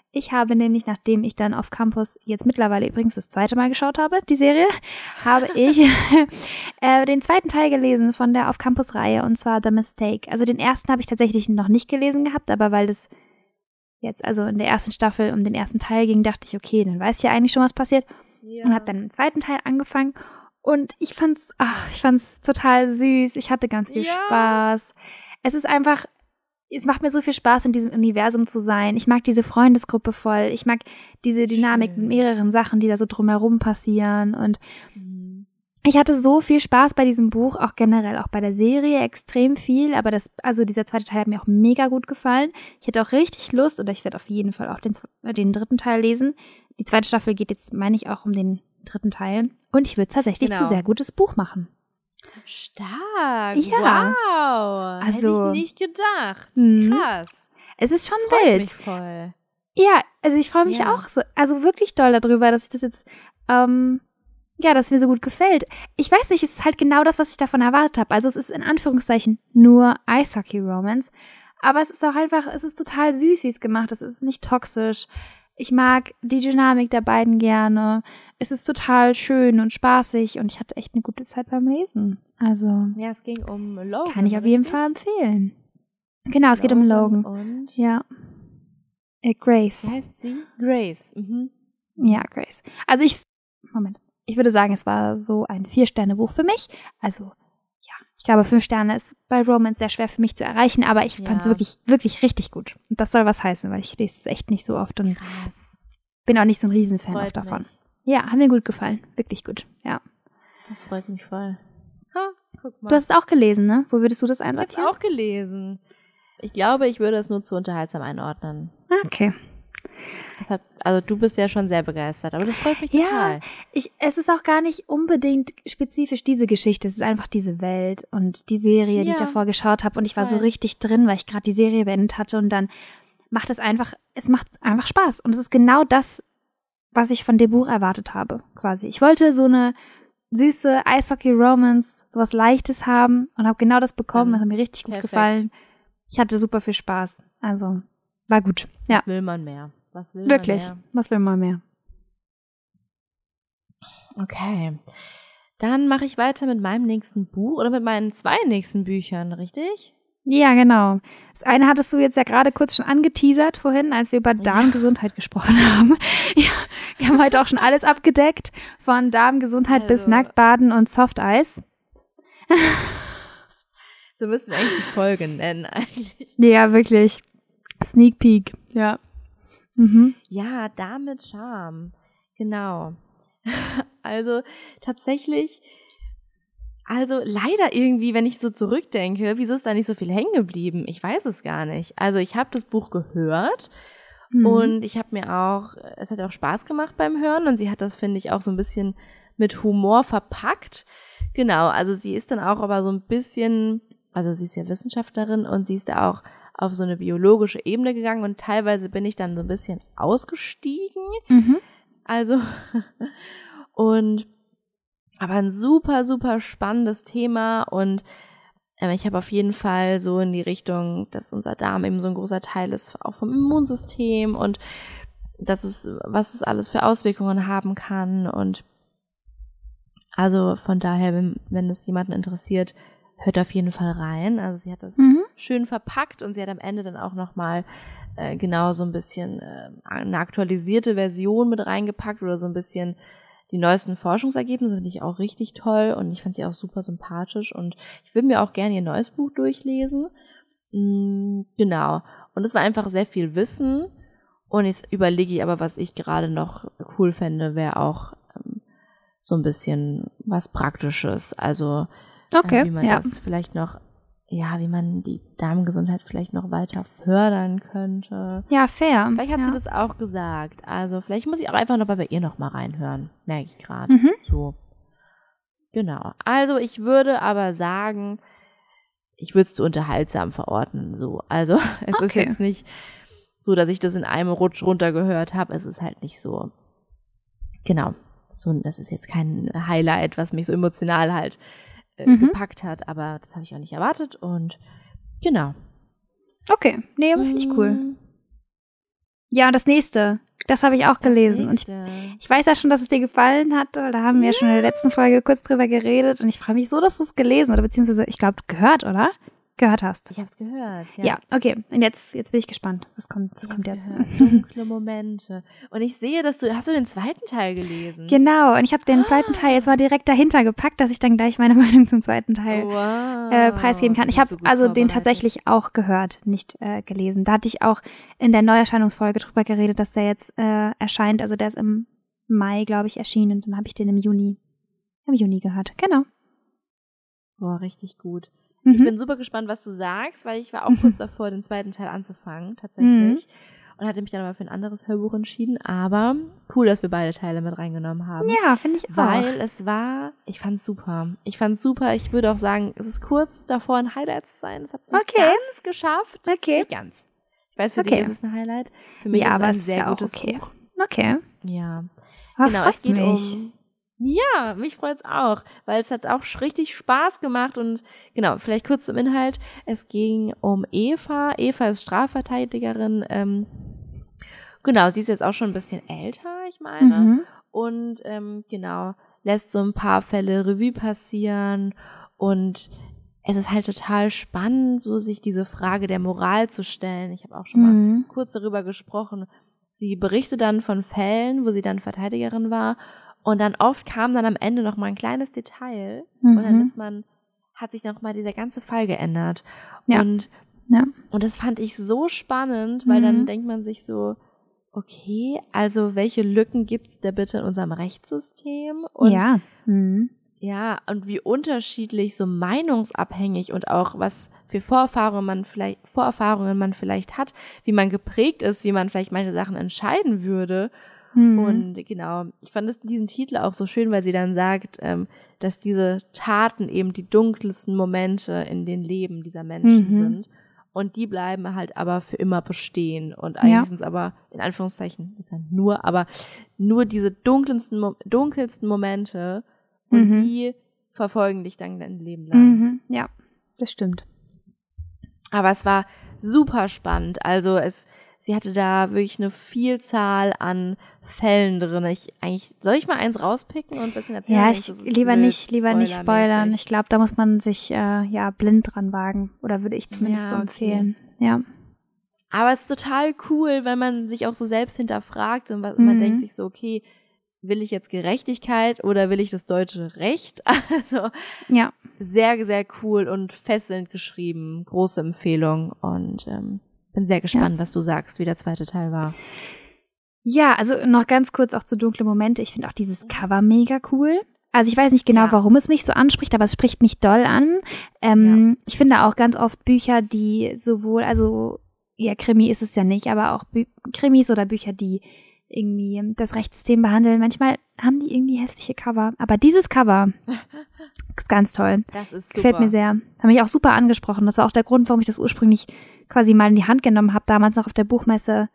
Ich habe nämlich, nachdem ich dann auf Campus jetzt mittlerweile übrigens das zweite Mal geschaut habe, die Serie, habe ich äh, den zweiten Teil gelesen von der Auf Campus-Reihe, und zwar The Mistake. Also den ersten habe ich tatsächlich noch nicht gelesen gehabt, aber weil das jetzt also in der ersten Staffel um den ersten Teil ging, dachte ich, okay, dann weiß ich ja eigentlich schon, was passiert. Ja. Und habe dann im zweiten Teil angefangen. Und ich fand's, ach, ich fand's total süß. Ich hatte ganz viel ja. Spaß. Es ist einfach, es macht mir so viel Spaß, in diesem Universum zu sein. Ich mag diese Freundesgruppe voll. Ich mag diese Dynamik Schön. mit mehreren Sachen, die da so drumherum passieren. Und mhm. ich hatte so viel Spaß bei diesem Buch, auch generell, auch bei der Serie extrem viel. Aber das, also dieser zweite Teil hat mir auch mega gut gefallen. Ich hätte auch richtig Lust, oder ich werde auf jeden Fall auch den, den dritten Teil lesen. Die zweite Staffel geht jetzt, meine ich, auch um den dritten Teil. Und ich würde tatsächlich genau. zu sehr gutes Buch machen. Stark. Ja. Wow. Also, hätte ich nicht gedacht. Mh. Krass. Es ist schon Freut wild. Mich voll. Ja, also ich freue mich ja. auch so, also wirklich doll darüber, dass ich das jetzt, ähm, ja, dass mir so gut gefällt. Ich weiß nicht, es ist halt genau das, was ich davon erwartet habe. Also es ist in Anführungszeichen nur Eishockey-Romance, aber es ist auch einfach, es ist total süß, wie es gemacht ist. Es ist nicht toxisch. Ich mag die Dynamik der beiden gerne. Es ist total schön und spaßig und ich hatte echt eine gute Zeit beim Lesen. Also ja, es ging um Logan. Kann ich auf jeden Fall empfehlen. Genau, es Logan geht um Logan. Und ja. Äh, Grace. Wie heißt sie? Grace. Mhm. Ja, Grace. Also ich, Moment. Ich würde sagen, es war so ein Vier-Sterne-Buch für mich. Also ja, ich glaube, fünf Sterne ist bei Romance sehr schwer für mich zu erreichen, aber ich fand es ja. wirklich, wirklich richtig gut. Und das soll was heißen, weil ich lese es echt nicht so oft und Krass. bin auch nicht so ein Riesenfan Freut oft davon. Mich. Ja, hat mir gut gefallen. Wirklich gut, ja. Das freut mich voll. Ha, guck mal. Du hast es auch gelesen, ne? Wo würdest du das Ich einsortieren? habe es auch gelesen. Ich glaube, ich würde es nur zu unterhaltsam einordnen. Okay. Deshalb, also du bist ja schon sehr begeistert, aber das freut mich total. Ja, ich, es ist auch gar nicht unbedingt spezifisch diese Geschichte, es ist einfach diese Welt und die Serie, die ja, ich davor geschaut habe und ich war voll. so richtig drin, weil ich gerade die Serie beendet hatte und dann macht es einfach, es macht einfach Spaß und es ist genau das, was ich von dem Buch erwartet habe, quasi. Ich wollte so eine süße Eishockey-Romance, sowas Leichtes haben und habe genau das bekommen, das hat mir richtig gut Perfekt. gefallen. Ich hatte super viel Spaß, also war gut, ja. Was will man mehr? Was will Wirklich, man mehr? was will man mehr? Okay, dann mache ich weiter mit meinem nächsten Buch oder mit meinen zwei nächsten Büchern, richtig? Ja, genau. Das eine hattest du jetzt ja gerade kurz schon angeteasert vorhin, als wir über Darmgesundheit gesprochen haben. Ja, wir haben heute auch schon alles abgedeckt, von Darmgesundheit also. bis Nacktbaden und Softeis. So müssen wir eigentlich die Folge nennen eigentlich. Ja, wirklich. Sneak Peek, ja. Mhm. Ja, Darm mit Charme. Genau. Also tatsächlich, also leider irgendwie, wenn ich so zurückdenke, wieso ist da nicht so viel hängen geblieben? Ich weiß es gar nicht. Also ich habe das Buch gehört mhm. und ich habe mir auch, es hat auch Spaß gemacht beim Hören und sie hat das, finde ich, auch so ein bisschen mit Humor verpackt. Genau, also sie ist dann auch aber so ein bisschen, also sie ist ja Wissenschaftlerin und sie ist da auch auf so eine biologische Ebene gegangen und teilweise bin ich dann so ein bisschen ausgestiegen. Mhm. Also, und, aber ein super, super spannendes Thema und äh, ich habe auf jeden Fall so in die Richtung, dass unser Darm eben so ein großer Teil ist, auch vom Immunsystem und dass es, was es alles für Auswirkungen haben kann und also von daher, wenn, wenn es jemanden interessiert, hört auf jeden Fall rein. Also sie hat das mhm. schön verpackt und sie hat am Ende dann auch nochmal äh, genau so ein bisschen äh, eine aktualisierte Version mit reingepackt oder so ein bisschen die neuesten Forschungsergebnisse, finde ich auch richtig toll und ich fand sie auch super sympathisch und ich würde mir auch gerne ihr neues Buch durchlesen. Mm, genau. Und es war einfach sehr viel Wissen und jetzt überlege ich aber, was ich gerade noch cool fände, wäre auch ähm, so ein bisschen was Praktisches. Also Okay, äh, wie man ja. das vielleicht noch, ja, wie man die Darmgesundheit vielleicht noch weiter fördern könnte. Ja, fair. Vielleicht hat ja. sie das auch gesagt. Also vielleicht muss ich auch einfach noch mal bei ihr noch mal reinhören, merke ich gerade. Mhm. So. Genau. Also ich würde aber sagen, ich würde es zu unterhaltsam verorten. So. Also es okay. ist jetzt nicht so, dass ich das in einem Rutsch runtergehört habe. Es ist halt nicht so. Genau. So, das ist jetzt kein Highlight, was mich so emotional halt Mhm. gepackt hat, aber das habe ich auch nicht erwartet und genau. Okay, nee, aber finde ich cool. Ja, und das nächste. Das habe ich auch Das gelesen. Und ich, ich weiß ja schon, dass es dir gefallen hat. Da haben wir ja schon in der letzten Folge kurz drüber geredet. Und ich freue mich so, dass du es gelesen oder beziehungsweise, ich glaube, gehört, oder? Gehört hast. Ich habe es gehört, ja. Ja, okay. Und jetzt, jetzt bin ich gespannt. Was kommt, was ich kommt jetzt? Gehört. Dunkle Momente. Und ich sehe, dass du, hast du den zweiten Teil gelesen? Genau. Und ich habe den zweiten Teil jetzt mal direkt dahinter gepackt, dass ich dann gleich meine Meinung zum zweiten Teil wow. äh, preisgeben kann. Ich habe so also den tatsächlich auch gehört, nicht äh, gelesen. Da hatte ich auch in der Neuerscheinungsfolge drüber geredet, dass der jetzt äh, erscheint. Also der ist im Mai, glaube ich, erschienen. Und dann habe ich den im Juni, im Juni gehört. Genau. Boah, richtig gut. Mhm. Ich bin super gespannt, was du sagst, weil ich war auch kurz davor, den zweiten Teil anzufangen, tatsächlich. Mhm. Und hatte mich dann aber für ein anderes Hörbuch entschieden. Aber cool, dass wir beide Teile mit reingenommen haben. Ja, finde ich auch. Weil es war, ich fand's super. Ich fand's super. Ich würde auch sagen, es ist kurz davor, ein Highlight zu sein. Es hat es nicht okay. ganz geschafft. Okay. Nicht ganz. Ich weiß, für okay. dich ist es ein Highlight. Für mich ja, ist es aber ein es sehr ist ja gutes auch okay. Buch. Okay. Ja. Aber genau, es geht mich. um... Ja, mich freut's auch, weil es hat auch richtig Spaß gemacht und genau, vielleicht kurz zum Inhalt. Es ging um Eva. Eva ist Strafverteidigerin. Ähm, genau, sie ist jetzt auch schon ein bisschen älter, ich meine. Mhm. Und ähm, genau, lässt so ein paar Fälle Revue passieren und es ist halt total spannend, so sich diese Frage der Moral zu stellen. Ich habe auch schon mhm. mal kurz darüber gesprochen. Sie berichtet dann von Fällen, wo sie dann Verteidigerin war. Und dann oft kam dann am Ende noch mal ein kleines Detail mhm. und dann ist man, hat sich noch mal dieser ganze Fall geändert. Ja. Und, ja. und das fand ich so spannend, weil mhm. dann denkt man sich so, okay, also welche Lücken gibt's da bitte in unserem Rechtssystem? Und ja. Mhm. ja, und wie unterschiedlich, so meinungsabhängig und auch was für Vorerfahrungen man vielleicht, Vorerfahrungen man vielleicht hat, wie man geprägt ist, wie man vielleicht manche Sachen entscheiden würde. Mhm. Und genau, ich fand es, diesen Titel auch so schön, weil sie dann sagt, ähm, dass diese Taten eben die dunkelsten Momente in den Leben dieser Menschen mhm. sind. Und die bleiben halt aber für immer bestehen. Und eigentlich ja. sind es aber, in Anführungszeichen, ist ja nur, aber nur diese dunkelsten, dunkelsten Momente und mhm. die verfolgen dich dann dein Leben lang. Mhm. Ja, das stimmt. Aber es war super spannend. Also es Sie hatte da wirklich eine Vielzahl an Fällen drin. Ich eigentlich soll ich mal eins rauspicken und ein bisschen erzählen? Ja, ich lieber blöd, nicht, lieber nicht spoilern. Ich glaube, da muss man sich äh, ja blind dran wagen oder würde ich zumindest ja, so okay. empfehlen. Ja. Aber es ist total cool, wenn man sich auch so selbst hinterfragt und man mhm. denkt sich so, okay, will ich jetzt Gerechtigkeit oder will ich das deutsche Recht? Also ja. sehr, sehr cool und fesselnd geschrieben. Große Empfehlung und ähm, bin sehr gespannt, ja. was du sagst, wie der zweite Teil war. Ja, also noch ganz kurz auch zu dunkle Momente. Ich finde auch dieses Cover mega cool. Also ich weiß nicht genau, ja. warum es mich so anspricht, aber es spricht mich doll an. Ähm, ja. Ich finde auch ganz oft Bücher, die sowohl, also ja, Krimi ist es ja nicht, aber auch Bü- Krimis oder Bücher, die irgendwie das Rechtssystem behandeln. Manchmal haben die irgendwie hässliche Cover. Aber dieses Cover ist ganz toll. Das ist super. Gefällt mir sehr. Hat mich auch super angesprochen. Das war auch der Grund, warum ich das ursprünglich quasi mal in die Hand genommen habe. Damals noch auf der Buchmesse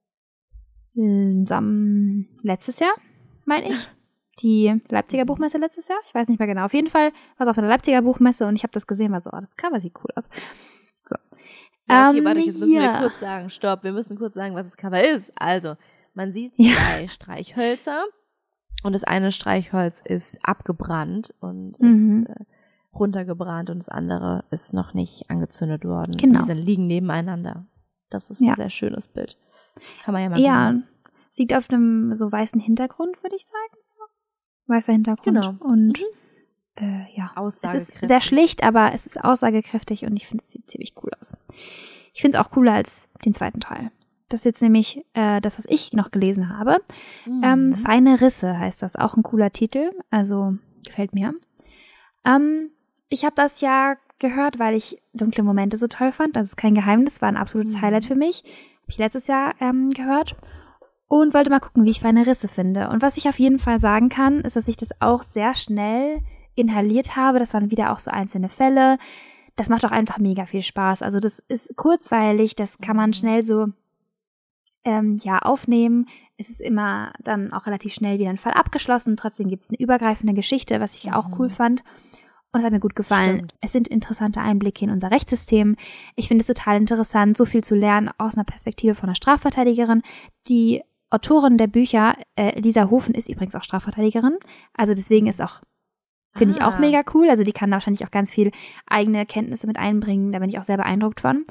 ähm, letztes Jahr, meine ich. Die Leipziger Buchmesse letztes Jahr. Ich weiß nicht mehr genau. Auf jeden Fall war es auf der Leipziger Buchmesse und ich habe das gesehen, war so, oh, das Cover sieht cool aus. So. Ja, okay, ähm, warte, jetzt müssen ja. wir kurz sagen, stopp, wir müssen kurz sagen, was das Cover ist. Also, man sieht zwei ja. Streichhölzer und das eine Streichholz ist abgebrannt und mhm. ist äh, runtergebrannt und das andere ist noch nicht angezündet worden. Genau. Die liegen nebeneinander. Das ist ja. ein sehr schönes Bild. Kann man ja mal Ja, gucken. Sieht auf einem so weißen Hintergrund, würde ich sagen. Weißer Hintergrund. Genau. Und mhm. äh, ja, es aussagekräftig. ist sehr schlicht, aber es ist aussagekräftig und ich finde, es sieht ziemlich cool aus. Ich finde es auch cooler als den zweiten Teil. Das ist jetzt nämlich äh, das, was ich noch gelesen habe. Mhm. Ähm, Feine Risse heißt das, auch ein cooler Titel, also gefällt mir. Ähm, ich habe das ja gehört, weil ich dunkle Momente so toll fand. Das ist kein Geheimnis, war ein absolutes mhm. Highlight für mich. Habe ich letztes Jahr ähm, gehört und wollte mal gucken, wie ich Feine Risse finde. Und was ich auf jeden Fall sagen kann, ist, dass ich das auch sehr schnell inhaliert habe. Das waren wieder auch so einzelne Fälle. Das macht auch einfach mega viel Spaß. Also das ist kurzweilig, das kann man schnell so ähm, ja aufnehmen. Es ist immer dann auch relativ schnell wieder ein Fall abgeschlossen. Trotzdem gibt es eine übergreifende Geschichte, was ich auch cool fand. Und es hat mir gut gefallen. Stimmt. Es sind interessante Einblicke in unser Rechtssystem. Ich finde es total interessant, so viel zu lernen aus einer Perspektive von einer Strafverteidigerin. Die Autorin der Bücher, äh, Lisa Hofen, ist übrigens auch Strafverteidigerin. Also deswegen ist auch, finde ich auch Ah. mega cool. Also die kann da wahrscheinlich auch ganz viel eigene Kenntnisse mit einbringen. Da bin ich auch sehr beeindruckt von.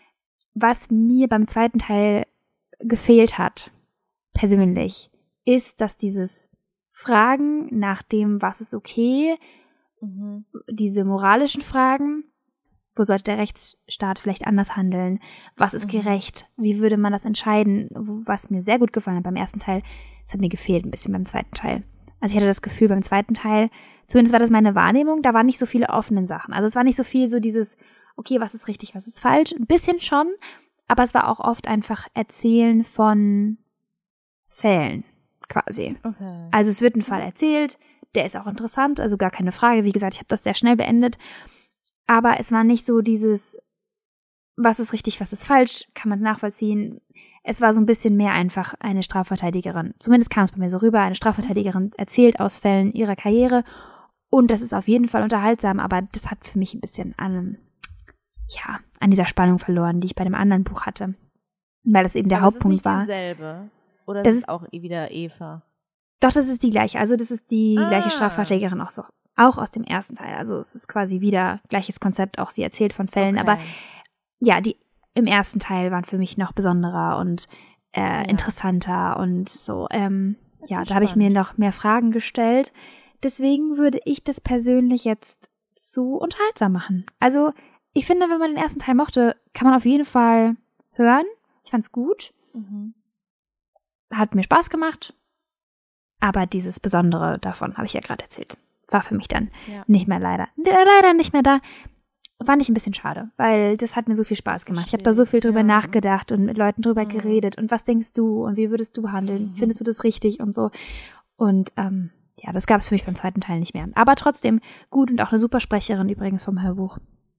Was mir beim zweiten Teil gefehlt hat, persönlich, ist, dass dieses Fragen nach dem, was ist okay, Mhm. diese moralischen Fragen, wo sollte der Rechtsstaat vielleicht anders handeln, was ist Mhm. gerecht, wie würde man das entscheiden, was mir sehr gut gefallen hat beim ersten Teil, das hat mir gefehlt ein bisschen beim zweiten Teil. Also ich hatte das Gefühl beim zweiten Teil, zumindest war das meine Wahrnehmung, da waren nicht so viele offenen Sachen. Also es war nicht so viel so dieses, okay, was ist richtig, was ist falsch, ein bisschen schon, aber es war auch oft einfach Erzählen von Fällen quasi. Okay. Also es wird ein Fall erzählt, der ist auch interessant, also gar keine Frage. Wie gesagt, ich habe das sehr schnell beendet. Aber es war nicht so dieses, was ist richtig, was ist falsch, kann man nachvollziehen. Es war so ein bisschen mehr einfach eine Strafverteidigerin. Zumindest kam es bei mir so rüber. Eine Strafverteidigerin erzählt aus Fällen ihrer Karriere. Und das ist auf jeden Fall unterhaltsam, aber das hat für mich ein bisschen an, ja, an dieser Spannung verloren, die ich bei dem anderen Buch hatte. Weil das eben der Aber Hauptpunkt es ist nicht war. dieselbe. Oder Das das ist- ist auch wieder Eva. Doch, das ist die gleiche. Also das ist die Ah. gleiche Strafverteidigerin auch so. Auch aus dem ersten Teil. Also es ist quasi wieder gleiches Konzept. Auch sie erzählt von Fällen. Okay. Aber ja, die im ersten Teil waren für mich noch besonderer und äh, Ja. interessanter und so. Ähm, Das ja, ist da habe ich mir spannend. noch mehr Fragen gestellt. Deswegen würde ich das persönlich jetzt zu unterhaltsam machen. Also ich finde, wenn man den ersten Teil mochte, kann man auf jeden Fall hören. Ich fand's gut. Mhm. Hat mir Spaß gemacht. Aber dieses Besondere davon, habe ich ja gerade erzählt, war für mich dann Ja. nicht mehr leider. Leider nicht mehr da. Fand ich ein bisschen schade, weil das hat mir so viel Spaß gemacht. Ich habe da so viel drüber Ja. nachgedacht und mit Leuten drüber Mhm. geredet. Und was denkst du und wie würdest du handeln? Mhm. Findest du das richtig und so? Und ähm, ja, das gab es für mich beim zweiten Teil nicht mehr. Aber trotzdem gut und auch eine super Sprecherin übrigens vom Hörbuch.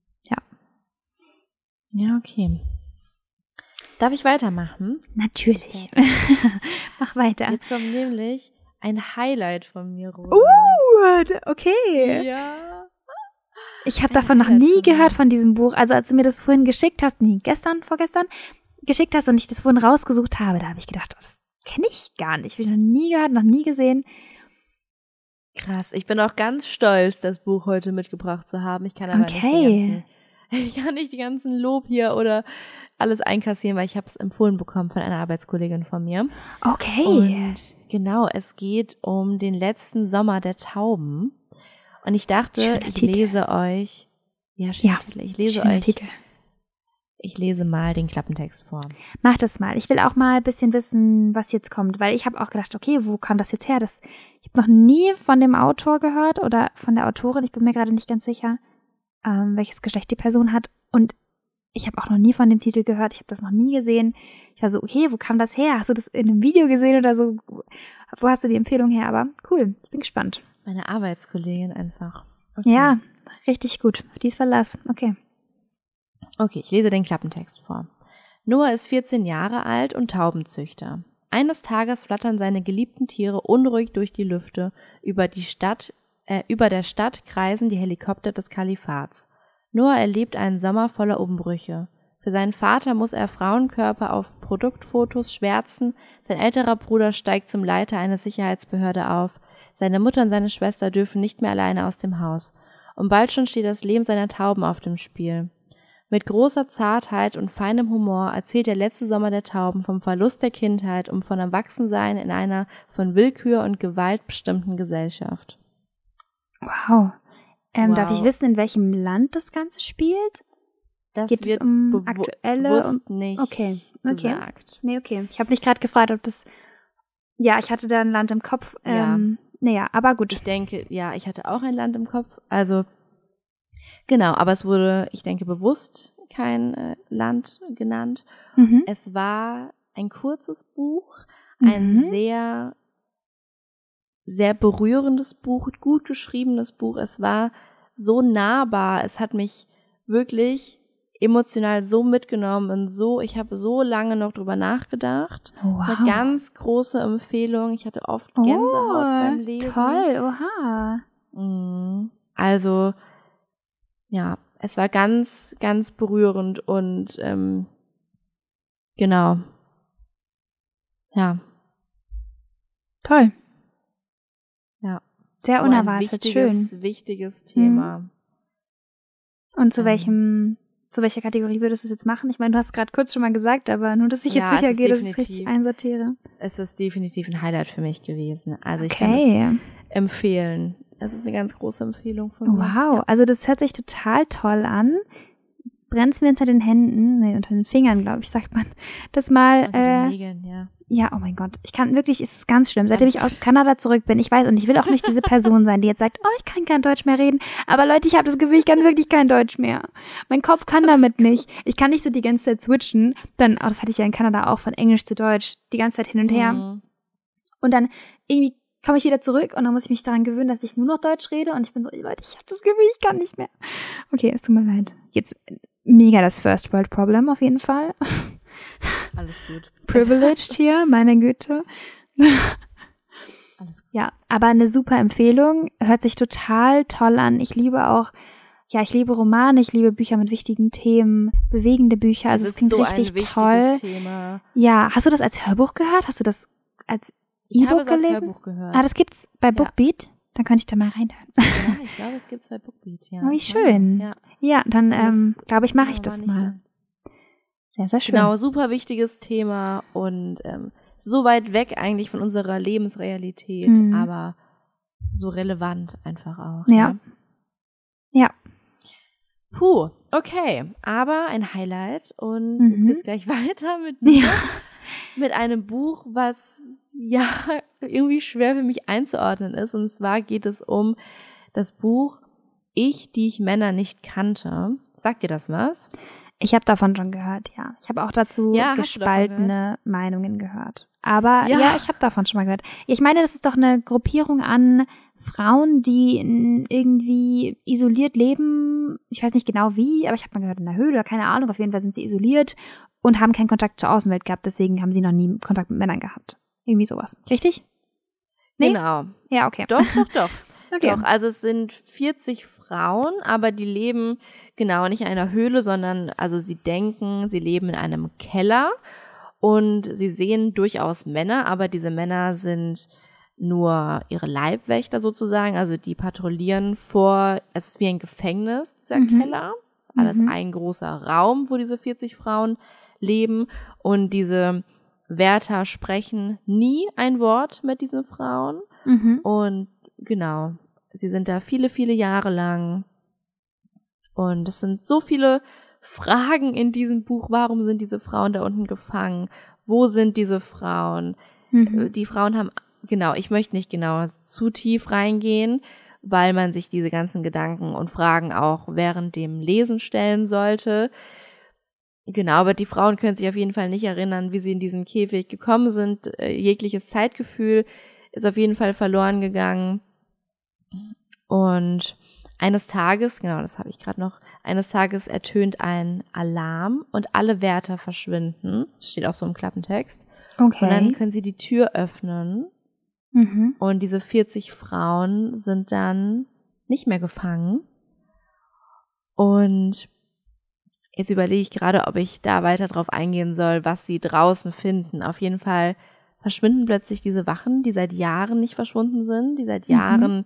Ja, okay. Darf ich weitermachen? Natürlich. Mach weiter. Jetzt kommt nämlich ein Highlight von mir, Rosa. Uh, okay. Ja. Ich habe Ein davon noch Highlight nie von gehört mir. von diesem Buch. Also als du mir das vorhin geschickt hast, nee, gestern, vorgestern, geschickt hast und ich das vorhin rausgesucht habe, da habe ich gedacht, oh, das kenne ich gar nicht. Habe ich noch nie gehört, noch nie gesehen. Krass. Ich bin auch ganz stolz, das Buch heute mitgebracht zu haben. Ich kann aber Okay. nicht die ganzen, ich kann nicht die ganzen Lob hier oder alles einkassieren, weil ich habe es empfohlen bekommen von einer Arbeitskollegin von mir. Okay. Und genau, es geht um den letzten Sommer der Tauben. Und ich dachte, Schöner ich Titel. lese euch, ja, schöner Ja, Titel. Ich lese Schöner euch, Titel. ich lese mal den Klappentext vor. Mach das mal. Ich will auch mal ein bisschen wissen, was jetzt kommt, weil ich habe auch gedacht, okay, wo kam das jetzt her? Das, ich habe noch nie von dem Autor gehört oder von der Autorin. Ich bin mir gerade nicht ganz sicher, ähm, welches Geschlecht die Person hat. Und ich habe auch noch nie von dem Titel gehört. Ich habe das noch nie gesehen. Ich war so, okay, wo kam das her? Hast du das in einem Video gesehen oder so? Wo hast du die Empfehlung her? Aber cool, ich bin gespannt. Meine Arbeitskollegin einfach. Okay. Ja, richtig gut. Auf dies Verlass. Okay. Okay, ich lese den Klappentext vor. Noah ist vierzehn Jahre alt und Taubenzüchter. Eines Tages flattern seine geliebten Tiere unruhig durch die Lüfte. Über die Stadt, äh, über der Stadt kreisen die Helikopter des Kalifats. Noah erlebt einen Sommer voller Umbrüche. Für seinen Vater muss er Frauenkörper auf Produktfotos schwärzen, sein älterer Bruder steigt zum Leiter einer Sicherheitsbehörde auf, seine Mutter und seine Schwester dürfen nicht mehr alleine aus dem Haus. Und bald schon steht das Leben seiner Tauben auf dem Spiel. Mit großer Zartheit und feinem Humor erzählt der letzte Sommer der Tauben vom Verlust der Kindheit und von Erwachsensein in einer von Willkür und Gewalt bestimmten Gesellschaft. Wow. Ähm, Wow. Darf ich wissen, in welchem Land das Ganze spielt? Das Geht es wird um bewu- aktuelle bewusst und nicht okay, okay. gesagt. Nee, okay. Ich habe mich gerade gefragt, ob das ja, ich hatte da ein Land im Kopf. Ja. Ähm, naja, aber gut. Ich denke, ja, ich hatte auch ein Land im Kopf. Also, genau, aber es wurde, ich denke, bewusst kein äh, Land genannt. Mhm. Es war ein kurzes Buch, ein Mhm. sehr, sehr berührendes Buch, gut geschriebenes Buch. Es war so nahbar. Es hat mich wirklich emotional so mitgenommen und so, ich habe so lange noch drüber nachgedacht. Wow. Es ist eine ganz große Empfehlung. Ich hatte oft Gänsehaut oh, beim Lesen. Toll, oha. Mhm. Also, ja, es war ganz, ganz berührend und ähm, genau. Ja. Toll. Ja. Sehr so unerwartet, ein wichtiges, schön. wichtiges Thema. Mhm. Und zu Ähm. welchem, zu welcher Kategorie würdest du es jetzt machen? Ich meine, du hast gerade kurz schon mal gesagt, aber nur, dass ich Ja, jetzt sicher es ist gehe, dass ich es definitiv- richtig einsortiere. Es ist definitiv ein Highlight für mich gewesen. Also ich kann es Okay. empfehlen. Es ist eine ganz große Empfehlung von mir. Wow, Ja. also das hört sich total toll an. Es brennt mir unter den Händen, nee, unter den Fingern, glaube ich, sagt man. Das mal, Unter den äh, Nägeln, ja. ja, oh mein Gott, ich kann wirklich, es ist ganz schlimm. Seitdem ich aus Kanada zurück bin, ich weiß, und ich will auch nicht diese Person sein, die jetzt sagt, oh, ich kann kein Deutsch mehr reden. Aber Leute, ich habe das Gefühl, ich kann wirklich kein Deutsch mehr. Mein Kopf kann damit nicht. Ich kann nicht so die ganze Zeit switchen. Dann, oh, das hatte ich ja in Kanada auch, von Englisch zu Deutsch, die ganze Zeit hin und her. Mhm. Und dann irgendwie komme ich wieder zurück und dann muss ich mich daran gewöhnen, dass ich nur noch Deutsch rede. Und ich bin so, Leute, ich habe das Gefühl, ich kann nicht mehr. Okay, es tut mir leid. Jetzt mega das First World Problem auf jeden Fall. Alles gut. Privileged hier, meine Güte. Alles gut. Ja, aber eine super Empfehlung. Hört sich total toll an. Ich liebe auch, ja, ich liebe Romane, ich liebe Bücher mit wichtigen Themen, bewegende Bücher. Also es ist klingt so richtig ein wichtiges toll. Thema. Ja, hast du das als Hörbuch gehört? Hast du das als Ich habe E-Book es als gelesen? Hörbuch gehört. Ah, das gibt's bei Ja. Bookbeat. Dann könnte ich da mal reinhören. Ja, ich glaube, es gibt zwei Bookbeat, ja. Oh, wie schön. Ja. Ja, dann ähm, Das- glaube ich, mache ich ja, war das nicht mal. lang. Sehr, sehr schön. Genau, super wichtiges Thema und ähm, so weit weg eigentlich von unserer Lebensrealität, Mhm. aber so relevant einfach auch. Ja. Ja. Puh, okay, aber ein Highlight und Mhm. jetzt geht's gleich weiter mit mir, Ja. mit einem Buch, was ja irgendwie schwer für mich einzuordnen ist. Und zwar geht es um das Buch Ich, die ich Männer nicht kannte. Sagt dir das was? Ich habe davon schon gehört, ja. Ich habe auch dazu Ja, hast du davon gespaltene Meinungen gehört. Aber ja, Ja. ich habe davon schon mal gehört. Ich meine, das ist doch eine Gruppierung an Frauen, die in irgendwie isoliert leben. Ich weiß nicht genau wie, aber ich habe mal gehört in der Höhle oder keine Ahnung. Auf jeden Fall sind sie isoliert und haben keinen Kontakt zur Außenwelt gehabt. Deswegen haben sie noch nie Kontakt mit Männern gehabt. Irgendwie sowas. Richtig? Nee? Genau. Ja, okay. Doch, doch, doch. Okay. Doch, also es sind vierzig Frauen, aber die leben genau nicht in einer Höhle, sondern also sie denken, sie leben in einem Keller und sie sehen durchaus Männer, aber diese Männer sind nur ihre Leibwächter sozusagen, also die patrouillieren vor, es ist wie ein Gefängnis, dieser Mhm. Keller, ist alles Mhm. ein großer Raum, wo diese vierzig Frauen leben und diese Wärter sprechen nie ein Wort mit diesen Frauen. Mhm. Und genau, sie sind da viele, viele Jahre lang. Und es sind so viele Fragen in diesem Buch. Warum sind diese Frauen da unten gefangen? Wo sind diese Frauen? Mhm. Die Frauen haben, genau, ich möchte nicht genau zu tief reingehen, weil man sich diese ganzen Gedanken und Fragen auch während dem Lesen stellen sollte. Genau, aber die Frauen können sich auf jeden Fall nicht erinnern, wie sie in diesen Käfig gekommen sind. Äh, jegliches Zeitgefühl ist auf jeden Fall verloren gegangen. Und eines Tages, genau, das habe ich gerade noch, eines Tages ertönt ein Alarm und alle Wärter verschwinden. Das steht auch so im Klappentext. Okay. Und dann können sie die Tür öffnen Mhm. und diese vierzig Frauen sind dann nicht mehr gefangen. Und jetzt überlege ich gerade, ob ich da weiter drauf eingehen soll, was sie draußen finden. Auf jeden Fall verschwinden plötzlich diese Wachen, die seit Jahren nicht verschwunden sind, die seit Mhm. Jahren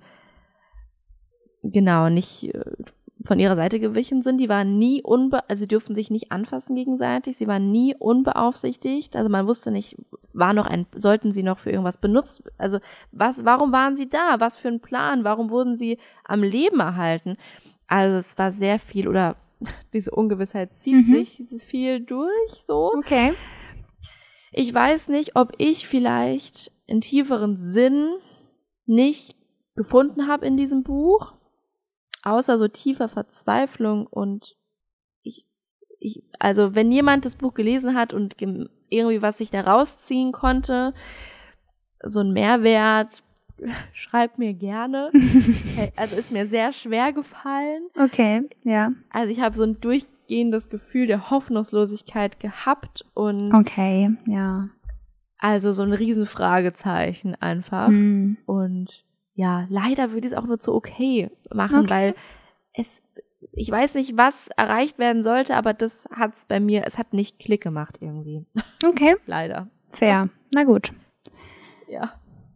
genau nicht äh, von ihrer Seite gewichen sind. Die waren nie unbe, also sie durften sich nicht anfassen gegenseitig. Sie waren nie unbeaufsichtigt. Also man wusste nicht, war noch ein, sollten sie noch für irgendwas benutzt? Also was, warum waren sie da? Was für ein Plan? Warum wurden sie am Leben erhalten? Also es war sehr viel oder diese Ungewissheit zieht Mhm. sich viel durch, so. Okay. Ich weiß nicht, ob ich vielleicht einen tieferen Sinn nicht gefunden habe in diesem Buch, außer so tiefer Verzweiflung und ich, ich, also wenn jemand das Buch gelesen hat und gem- irgendwie was sich da rausziehen konnte, so ein Mehrwert, schreibt mir gerne. Also ist mir sehr schwer gefallen. Okay, ja. Also ich habe so ein durchgehendes Gefühl der Hoffnungslosigkeit gehabt und Okay, ja. also so ein Riesenfragezeichen einfach. Mhm. Und ja, leider würde ich es auch nur zu okay machen, Okay. weil es ich weiß nicht, was erreicht werden sollte, aber das hat's bei mir, es hat nicht Klick gemacht irgendwie. Okay. Leider. Fair. Na gut. Ja.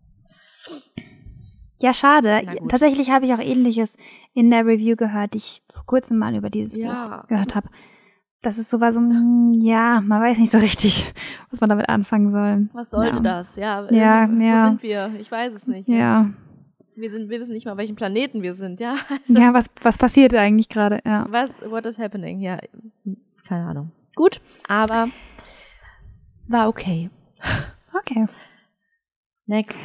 Ja, schade. Tatsächlich habe ich auch Ähnliches in der Review gehört, die ich vor kurzem mal über dieses ja. Buch gehört habe. Das ist so was, um, ja, man weiß nicht so richtig, was man damit anfangen soll. Was sollte ja. das? Ja, ja, wo ja. sind wir? Ich weiß es nicht. Ja. Wir sind, wir wissen nicht mal, welchen Planeten wir sind, ja. Also, ja, was, was passiert eigentlich gerade, ja. Was, what is happening? Ja, keine Ahnung. Gut, aber war okay. Okay. Next.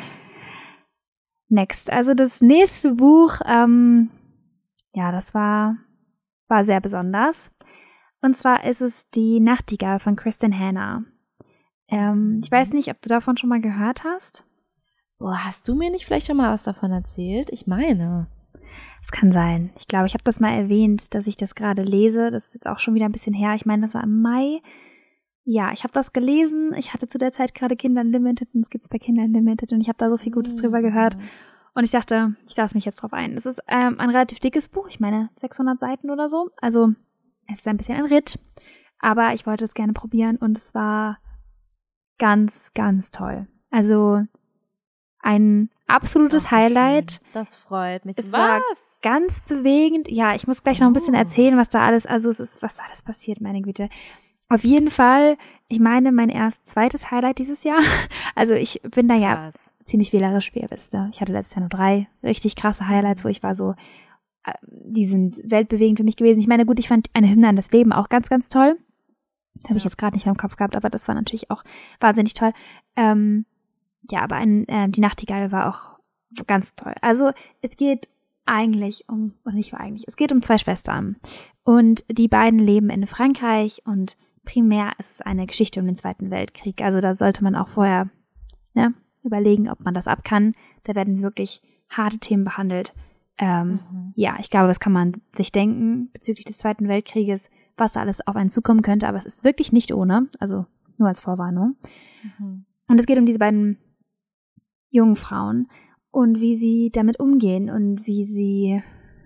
Next. Also das nächste Buch, ähm, ja, das war, war sehr besonders. Und zwar ist es Die Nachtigall von Kristin Hannah. Ähm, ich weiß nicht, ob du davon schon mal gehört hast. Boah, hast du mir nicht vielleicht schon mal was davon erzählt? Ich meine. Es kann sein. Ich glaube, ich habe das mal erwähnt, dass ich das gerade lese. Das ist jetzt auch schon wieder ein bisschen her. Ich meine, das war im Mai. Ja, ich habe das gelesen. Ich hatte zu der Zeit gerade Kinder Unlimited und es gibt's bei Kinder Unlimited und ich habe da so viel Gutes drüber gehört. Und ich dachte, ich lasse mich jetzt drauf ein. Es ist ähm, ein relativ dickes Buch. Ich meine, sechshundert Seiten oder so. Also es ist ein bisschen ein Ritt. Aber ich wollte es gerne probieren und es war ganz, ganz toll. Also ein absolutes Ach, Highlight. Schön. Das freut mich. Es was? war ganz bewegend. Ja, ich muss gleich noch ein bisschen erzählen, was da alles, also es ist, was da alles passiert, meine Güte. Auf jeden Fall, ich meine, mein erst zweites Highlight dieses Jahr. Also ich bin da ja was? ziemlich wählerisch, wie ihr wisst. Ich hatte letztes Jahr nur drei richtig krasse Highlights, wo ich war so, die sind weltbewegend für mich gewesen. Ich meine, gut, ich fand Eine Hymne an das Leben auch ganz, ganz toll. Das habe ich jetzt gerade nicht mehr im Kopf gehabt, aber das war natürlich auch wahnsinnig toll. Ähm, ja, aber ein, äh, Die Nachtigall war auch ganz toll. Also es geht eigentlich um, oder nicht eigentlich, es geht um zwei Schwestern. Und die beiden leben in Frankreich und primär ist es eine Geschichte um den Zweiten Weltkrieg. Also da sollte man auch vorher ne, überlegen, ob man das ab kann. Da werden wirklich harte Themen behandelt. Ähm, mhm. Ja, ich glaube, das kann man sich denken bezüglich des Zweiten Weltkrieges, was da alles auf einen zukommen könnte. Aber es ist wirklich nicht ohne, also nur als Vorwarnung. Mhm. Und es geht um diese beiden jungen Frauen und wie sie damit umgehen und wie sie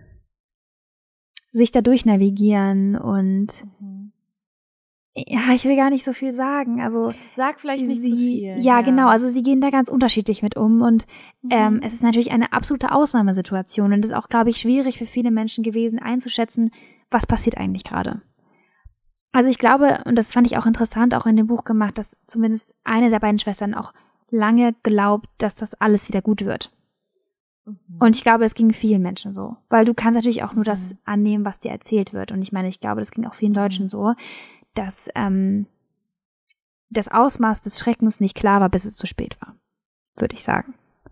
sich da durchnavigieren und mhm. ja, ich will gar nicht so viel sagen. Also sag vielleicht nicht sie, zu viel. Ja, ja, genau. Also sie gehen da ganz unterschiedlich mit um und mhm. ähm, es ist natürlich eine absolute Ausnahmesituation und es ist auch, glaube ich, schwierig für viele Menschen gewesen einzuschätzen, was passiert eigentlich gerade. Also ich glaube, und das fand ich auch interessant, auch in dem Buch gemacht, dass zumindest eine der beiden Schwestern auch lange glaubt, dass das alles wieder gut wird. Mhm. Und ich glaube, es ging vielen Menschen so. Weil du kannst natürlich auch nur das mhm. annehmen, was dir erzählt wird. Und ich meine, ich glaube, das ging auch vielen Deutschen mhm. so, dass ähm, das Ausmaß des Schreckens nicht klar war, bis es zu spät war, würde ich sagen.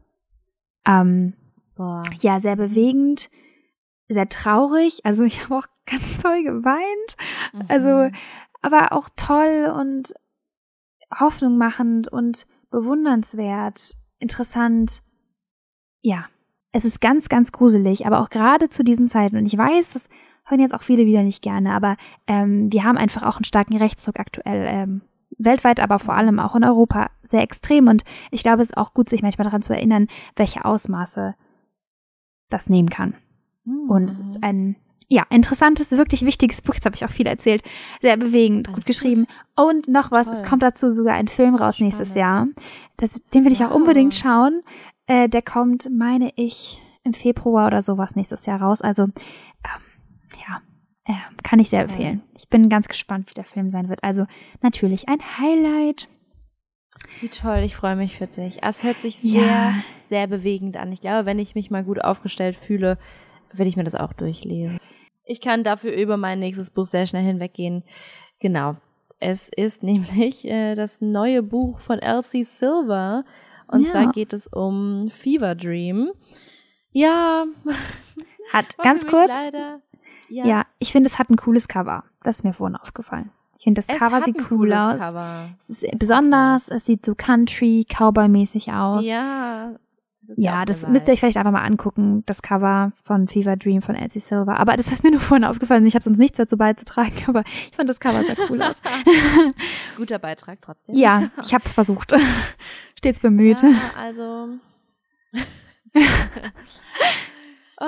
Ähm, Boah. Ja, sehr bewegend, sehr traurig. Also ich habe auch ganz toll geweint. Mhm. Also, aber auch toll und Hoffnung machend und bewundernswert, interessant. Ja, es ist ganz, ganz gruselig, aber auch gerade zu diesen Zeiten. Und ich weiß, das hören jetzt auch viele wieder nicht gerne, aber ähm, wir haben einfach auch einen starken Rechtsdruck aktuell, ähm, weltweit, aber vor allem auch in Europa sehr extrem. Und ich glaube, es ist auch gut, sich manchmal daran zu erinnern, welche Ausmaße das nehmen kann. Mhm. Und es ist ein ja, interessantes, wirklich wichtiges Buch. Jetzt habe ich auch viel erzählt. Sehr bewegend, Alles gut geschrieben. Gut. Und noch was, Toll. Es kommt dazu sogar ein Film raus Spannend. nächstes Jahr. Das, den will ich wow. auch unbedingt schauen. Äh, der kommt, meine ich, im Februar oder sowas nächstes Jahr raus. Also, ähm, ja, äh, kann ich sehr empfehlen. Ja. Ich bin ganz gespannt, wie der Film sein wird. Also, natürlich ein Highlight. Wie toll, ich freue mich für dich. Es hört sich sehr, ja. sehr bewegend an. Ich glaube, wenn ich mich mal gut aufgestellt fühle, werde ich mir das auch durchlesen. Ich kann dafür über mein nächstes Buch sehr schnell hinweggehen. Genau. Es ist nämlich äh, das neue Buch von Elsie Silver. Und ja. zwar geht es um Fever Dream. Ja. Hat ganz kurz. Leider, ja. ja, ich finde, es hat ein cooles Cover. Das ist mir vorhin aufgefallen. Ich finde, das es Cover sieht cool aus. Cover. Es ist es besonders, es sieht so Country, Cowboy-mäßig aus. Ja. Das ja, das müsst ihr euch vielleicht einfach mal angucken, das Cover von Fever Dream von Elsie Silver. Aber das ist mir nur vorhin aufgefallen. Ich habe sonst nichts dazu beizutragen, aber ich fand das Cover sehr cool aus. Guter Beitrag trotzdem. Ja, ich habe es versucht. Stets bemüht. Ja, also oh,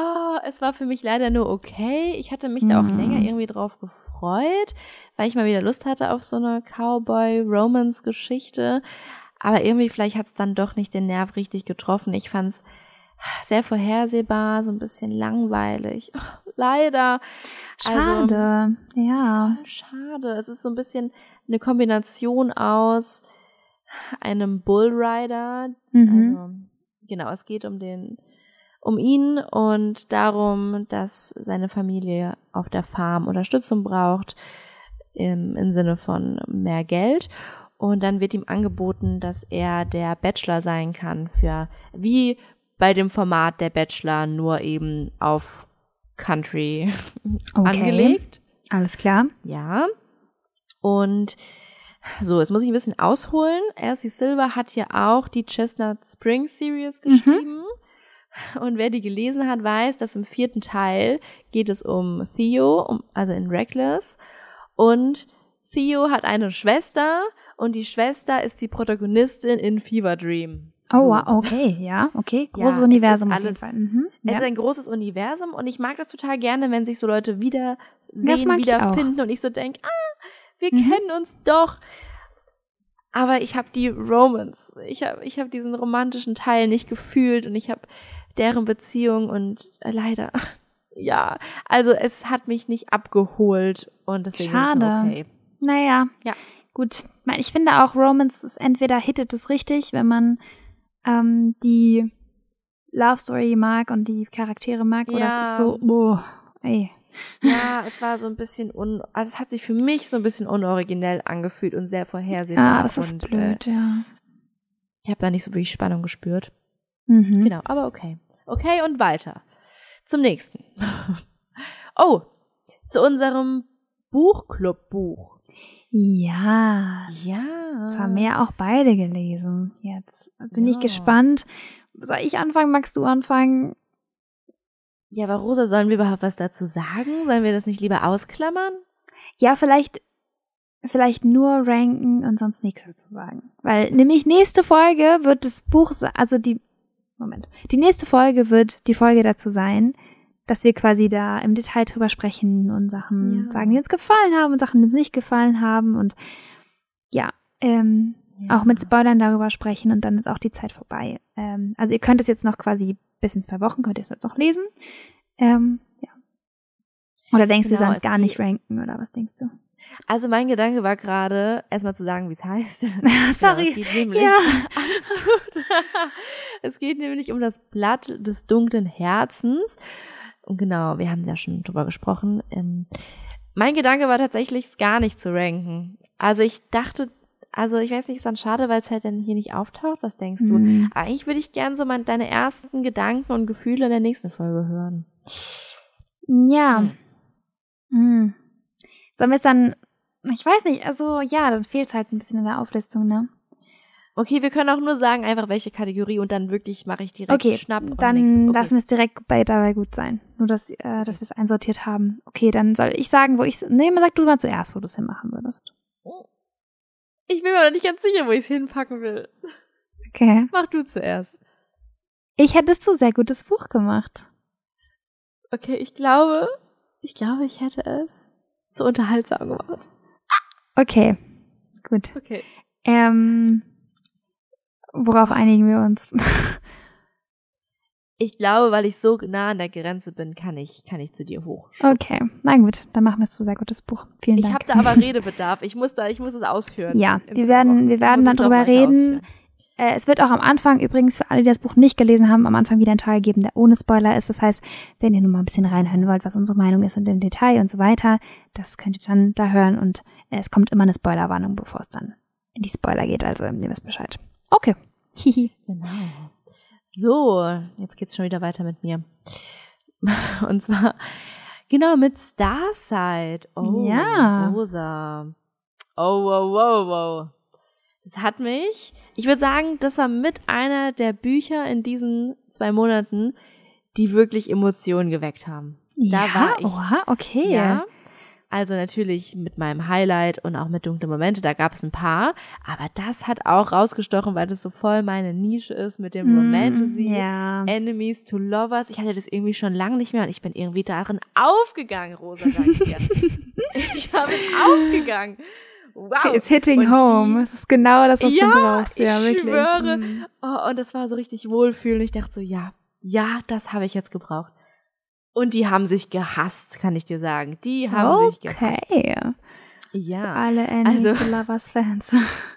es war für mich leider nur okay. Ich hatte mich da auch Mhm. länger irgendwie drauf gefreut, weil ich mal wieder Lust hatte auf so eine Cowboy-Romance-Geschichte. Aber irgendwie vielleicht hat es dann doch nicht den Nerv richtig getroffen. Ich fand es sehr vorhersehbar, so ein bisschen langweilig. Oh, leider. Schade, Also, ja. voll schade. Es ist so ein bisschen eine Kombination aus einem Bullrider. Mhm. Also, genau, es geht um den, um ihn und darum, dass seine Familie auf der Farm Unterstützung braucht, im, im Sinne von mehr Geld. Und dann wird ihm angeboten, dass er der Bachelor sein kann für, wie bei dem Format der Bachelor, nur eben auf Country Okay. angelegt. Alles klar. Ja. Und so, jetzt muss ich ein bisschen ausholen. Elsie Silver hat ja auch die Chestnut Springs Series geschrieben. Mhm. Und wer die gelesen hat, weiß, dass im vierten Teil geht es um Theo, um, also in Reckless. Und Theo hat eine Schwester und die Schwester ist die Protagonistin in Fever Dream. Oh, So. wow, okay, ja, okay. Ja, Großes es Universum ist auf jeden alles- Fall. Mhm. Es Ja. ist ein großes Universum und ich mag das total gerne, wenn sich so Leute wieder Das sehen, mag ich auch. wiederfinden und ich so denke, ah, wir Mhm. kennen uns doch. Aber ich habe die Romance, ich habe ich hab diesen romantischen Teil nicht gefühlt und ich habe deren Beziehung und äh, leider, ja, also es hat mich nicht abgeholt und deswegen ist es Schade. nur okay. Naja, Ja. gut. Ich meine, ich finde auch, Romance ist entweder hittet es richtig, wenn man ähm, die Love Story mag und die Charaktere mag, oder Ja. es ist so, oh, ey. Ja, es war so ein bisschen, un, also es hat sich für mich so ein bisschen unoriginell angefühlt und sehr vorhersehbar. Ja, das ist und, blöd, Äh, ja. ich habe da nicht so wirklich Spannung gespürt. Mhm. Genau, aber okay. Okay, und weiter. Zum nächsten. Oh, zu unserem Buchclub-Buch. Ja, Ja. das haben wir ja auch beide gelesen. Jetzt bin Ja. ich gespannt. Soll ich anfangen? Magst du anfangen? Ja, aber Rosa, sollen wir überhaupt was dazu sagen? Sollen wir das nicht lieber ausklammern? Ja, vielleicht, vielleicht nur ranken und sonst nichts dazu sagen. Weil nämlich nächste Folge wird das Buch, se- also die, Moment, die nächste Folge wird die Folge dazu sein, dass wir quasi da im Detail drüber sprechen und Sachen Ja. sagen, die uns gefallen haben und Sachen, die uns nicht gefallen haben und ja, ähm, auch mit Spoilern darüber sprechen und dann ist auch die Zeit vorbei. Ähm, also ihr könnt es jetzt noch quasi bis in zwei Wochen, könnt ihr es jetzt noch lesen. Ähm, ja. Oder denkst Genau, du, sonst es gar geht- nicht ranken oder was denkst du? Also mein Gedanke war gerade, erstmal zu sagen, wie es heißt. Sorry. Genau, es geht nämlich, Ja. Alles gut. Es geht nämlich um das Blatt des dunklen Herzens. Und genau, wir haben ja schon drüber gesprochen. Ähm, mein Gedanke war tatsächlich, es gar nicht zu ranken. Also ich dachte, also ich weiß nicht, ist dann schade, weil es halt dann hier nicht auftaucht. Was denkst du? Mhm. Aber eigentlich würde ich gern so mein, deine ersten Gedanken und Gefühle in der nächsten Folge hören. Ja. Hm. Hm. Sollen wir es dann, ich weiß nicht, also ja, dann fehlt es halt ein bisschen in der Auflistung, ne? Okay, wir können auch nur sagen, einfach welche Kategorie und dann wirklich mache ich direkt Okay, Schnapp und dann nächstes. Okay. lassen wir es direkt bei dabei gut sein. Nur, dass, äh, dass wir es einsortiert haben. Okay, dann soll ich sagen, wo ich es, nee, sag du mal zuerst, wo du es hinmachen würdest. Ich bin mir noch nicht ganz sicher, wo ich es hinpacken will. Okay. Mach du zuerst. Ich hätte es zu sehr gutes Buch gemacht. Okay, ich glaube, ich glaube, ich hätte es zu unterhaltsam gemacht. Okay, gut. Okay. Ähm, worauf einigen wir uns? Ich glaube, weil ich so nah an der Grenze bin, kann ich, kann ich zu dir hoch. Okay, na gut, dann machen wir es zu sehr gutes Buch. Vielen Ich Dank. habe da aber Redebedarf. Ich muss da, ich muss es ausführen. Ja, In wir zwei werden, Wochen. wir Ich werden muss dann es noch drüber weiter reden. ausführen. Äh, es wird auch am Anfang übrigens für alle, die das Buch nicht gelesen haben, am Anfang wieder einen Teil geben, der ohne Spoiler ist. Das heißt, wenn ihr nur mal ein bisschen reinhören wollt, was unsere Meinung ist und im Detail und so weiter, das könnt ihr dann da hören und äh, es kommt immer eine Spoilerwarnung, bevor es dann in die Spoiler geht. Also ihr wisst Bescheid. Okay. Hihi. Genau. So, jetzt geht's schon wieder weiter mit mir. Und zwar, genau, mit Starside. Oh, Ja. Rosa. Oh, wow, wow, wow. Das hat mich, ich würde sagen, das war mit einer der Bücher in diesen zwei Monaten, die wirklich Emotionen geweckt haben. Da ja, war ich, oha, okay. ja, Also natürlich mit meinem Highlight und auch mit dunkle Momente, da gab es ein paar, aber das hat auch rausgestochen, weil das so voll meine Nische ist mit dem Mm, Romantasy, ja. Enemies to Lovers. Ich hatte das irgendwie schon lange nicht mehr und ich bin irgendwie darin aufgegangen, Rosa, danke dir. Ich habe aufgegangen. Wow. It's hitting und home. Es ist genau das, was ja, du brauchst. Ja, ich wirklich. schwöre. Mm. Oh, und das war so richtig wohlfühlend. Ich dachte so, ja, ja, das habe ich jetzt gebraucht. Und die haben sich gehasst, kann ich dir sagen. Die haben okay. sich gehasst. Okay. Ja. Für alle Enemies also, to Lovers Fans.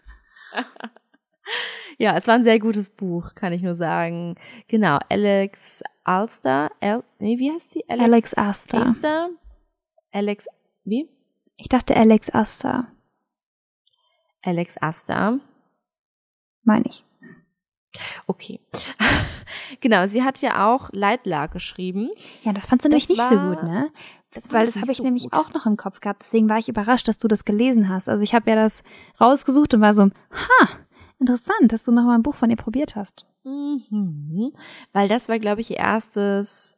Ja, es war ein sehr gutes Buch, kann ich nur sagen. Genau, Alex Alster. El, nee, wie heißt sie? Alex, Alex Aster. Aster. Alex, wie? Ich dachte Alex Aster. Alex Aster. Meine ich. Okay. Genau, sie hat ja auch Leitlag geschrieben. Ja, das fandst du nämlich Das nicht so war- gut, ne? Das Weil das nicht habe ich so nämlich gut. auch noch im Kopf gehabt. Deswegen war ich überrascht, dass du das gelesen hast. Also ich habe ja das rausgesucht und war so, ha, interessant, dass du noch mal ein Buch von ihr probiert hast. Mhm. Weil das war, glaube ich, ihr erstes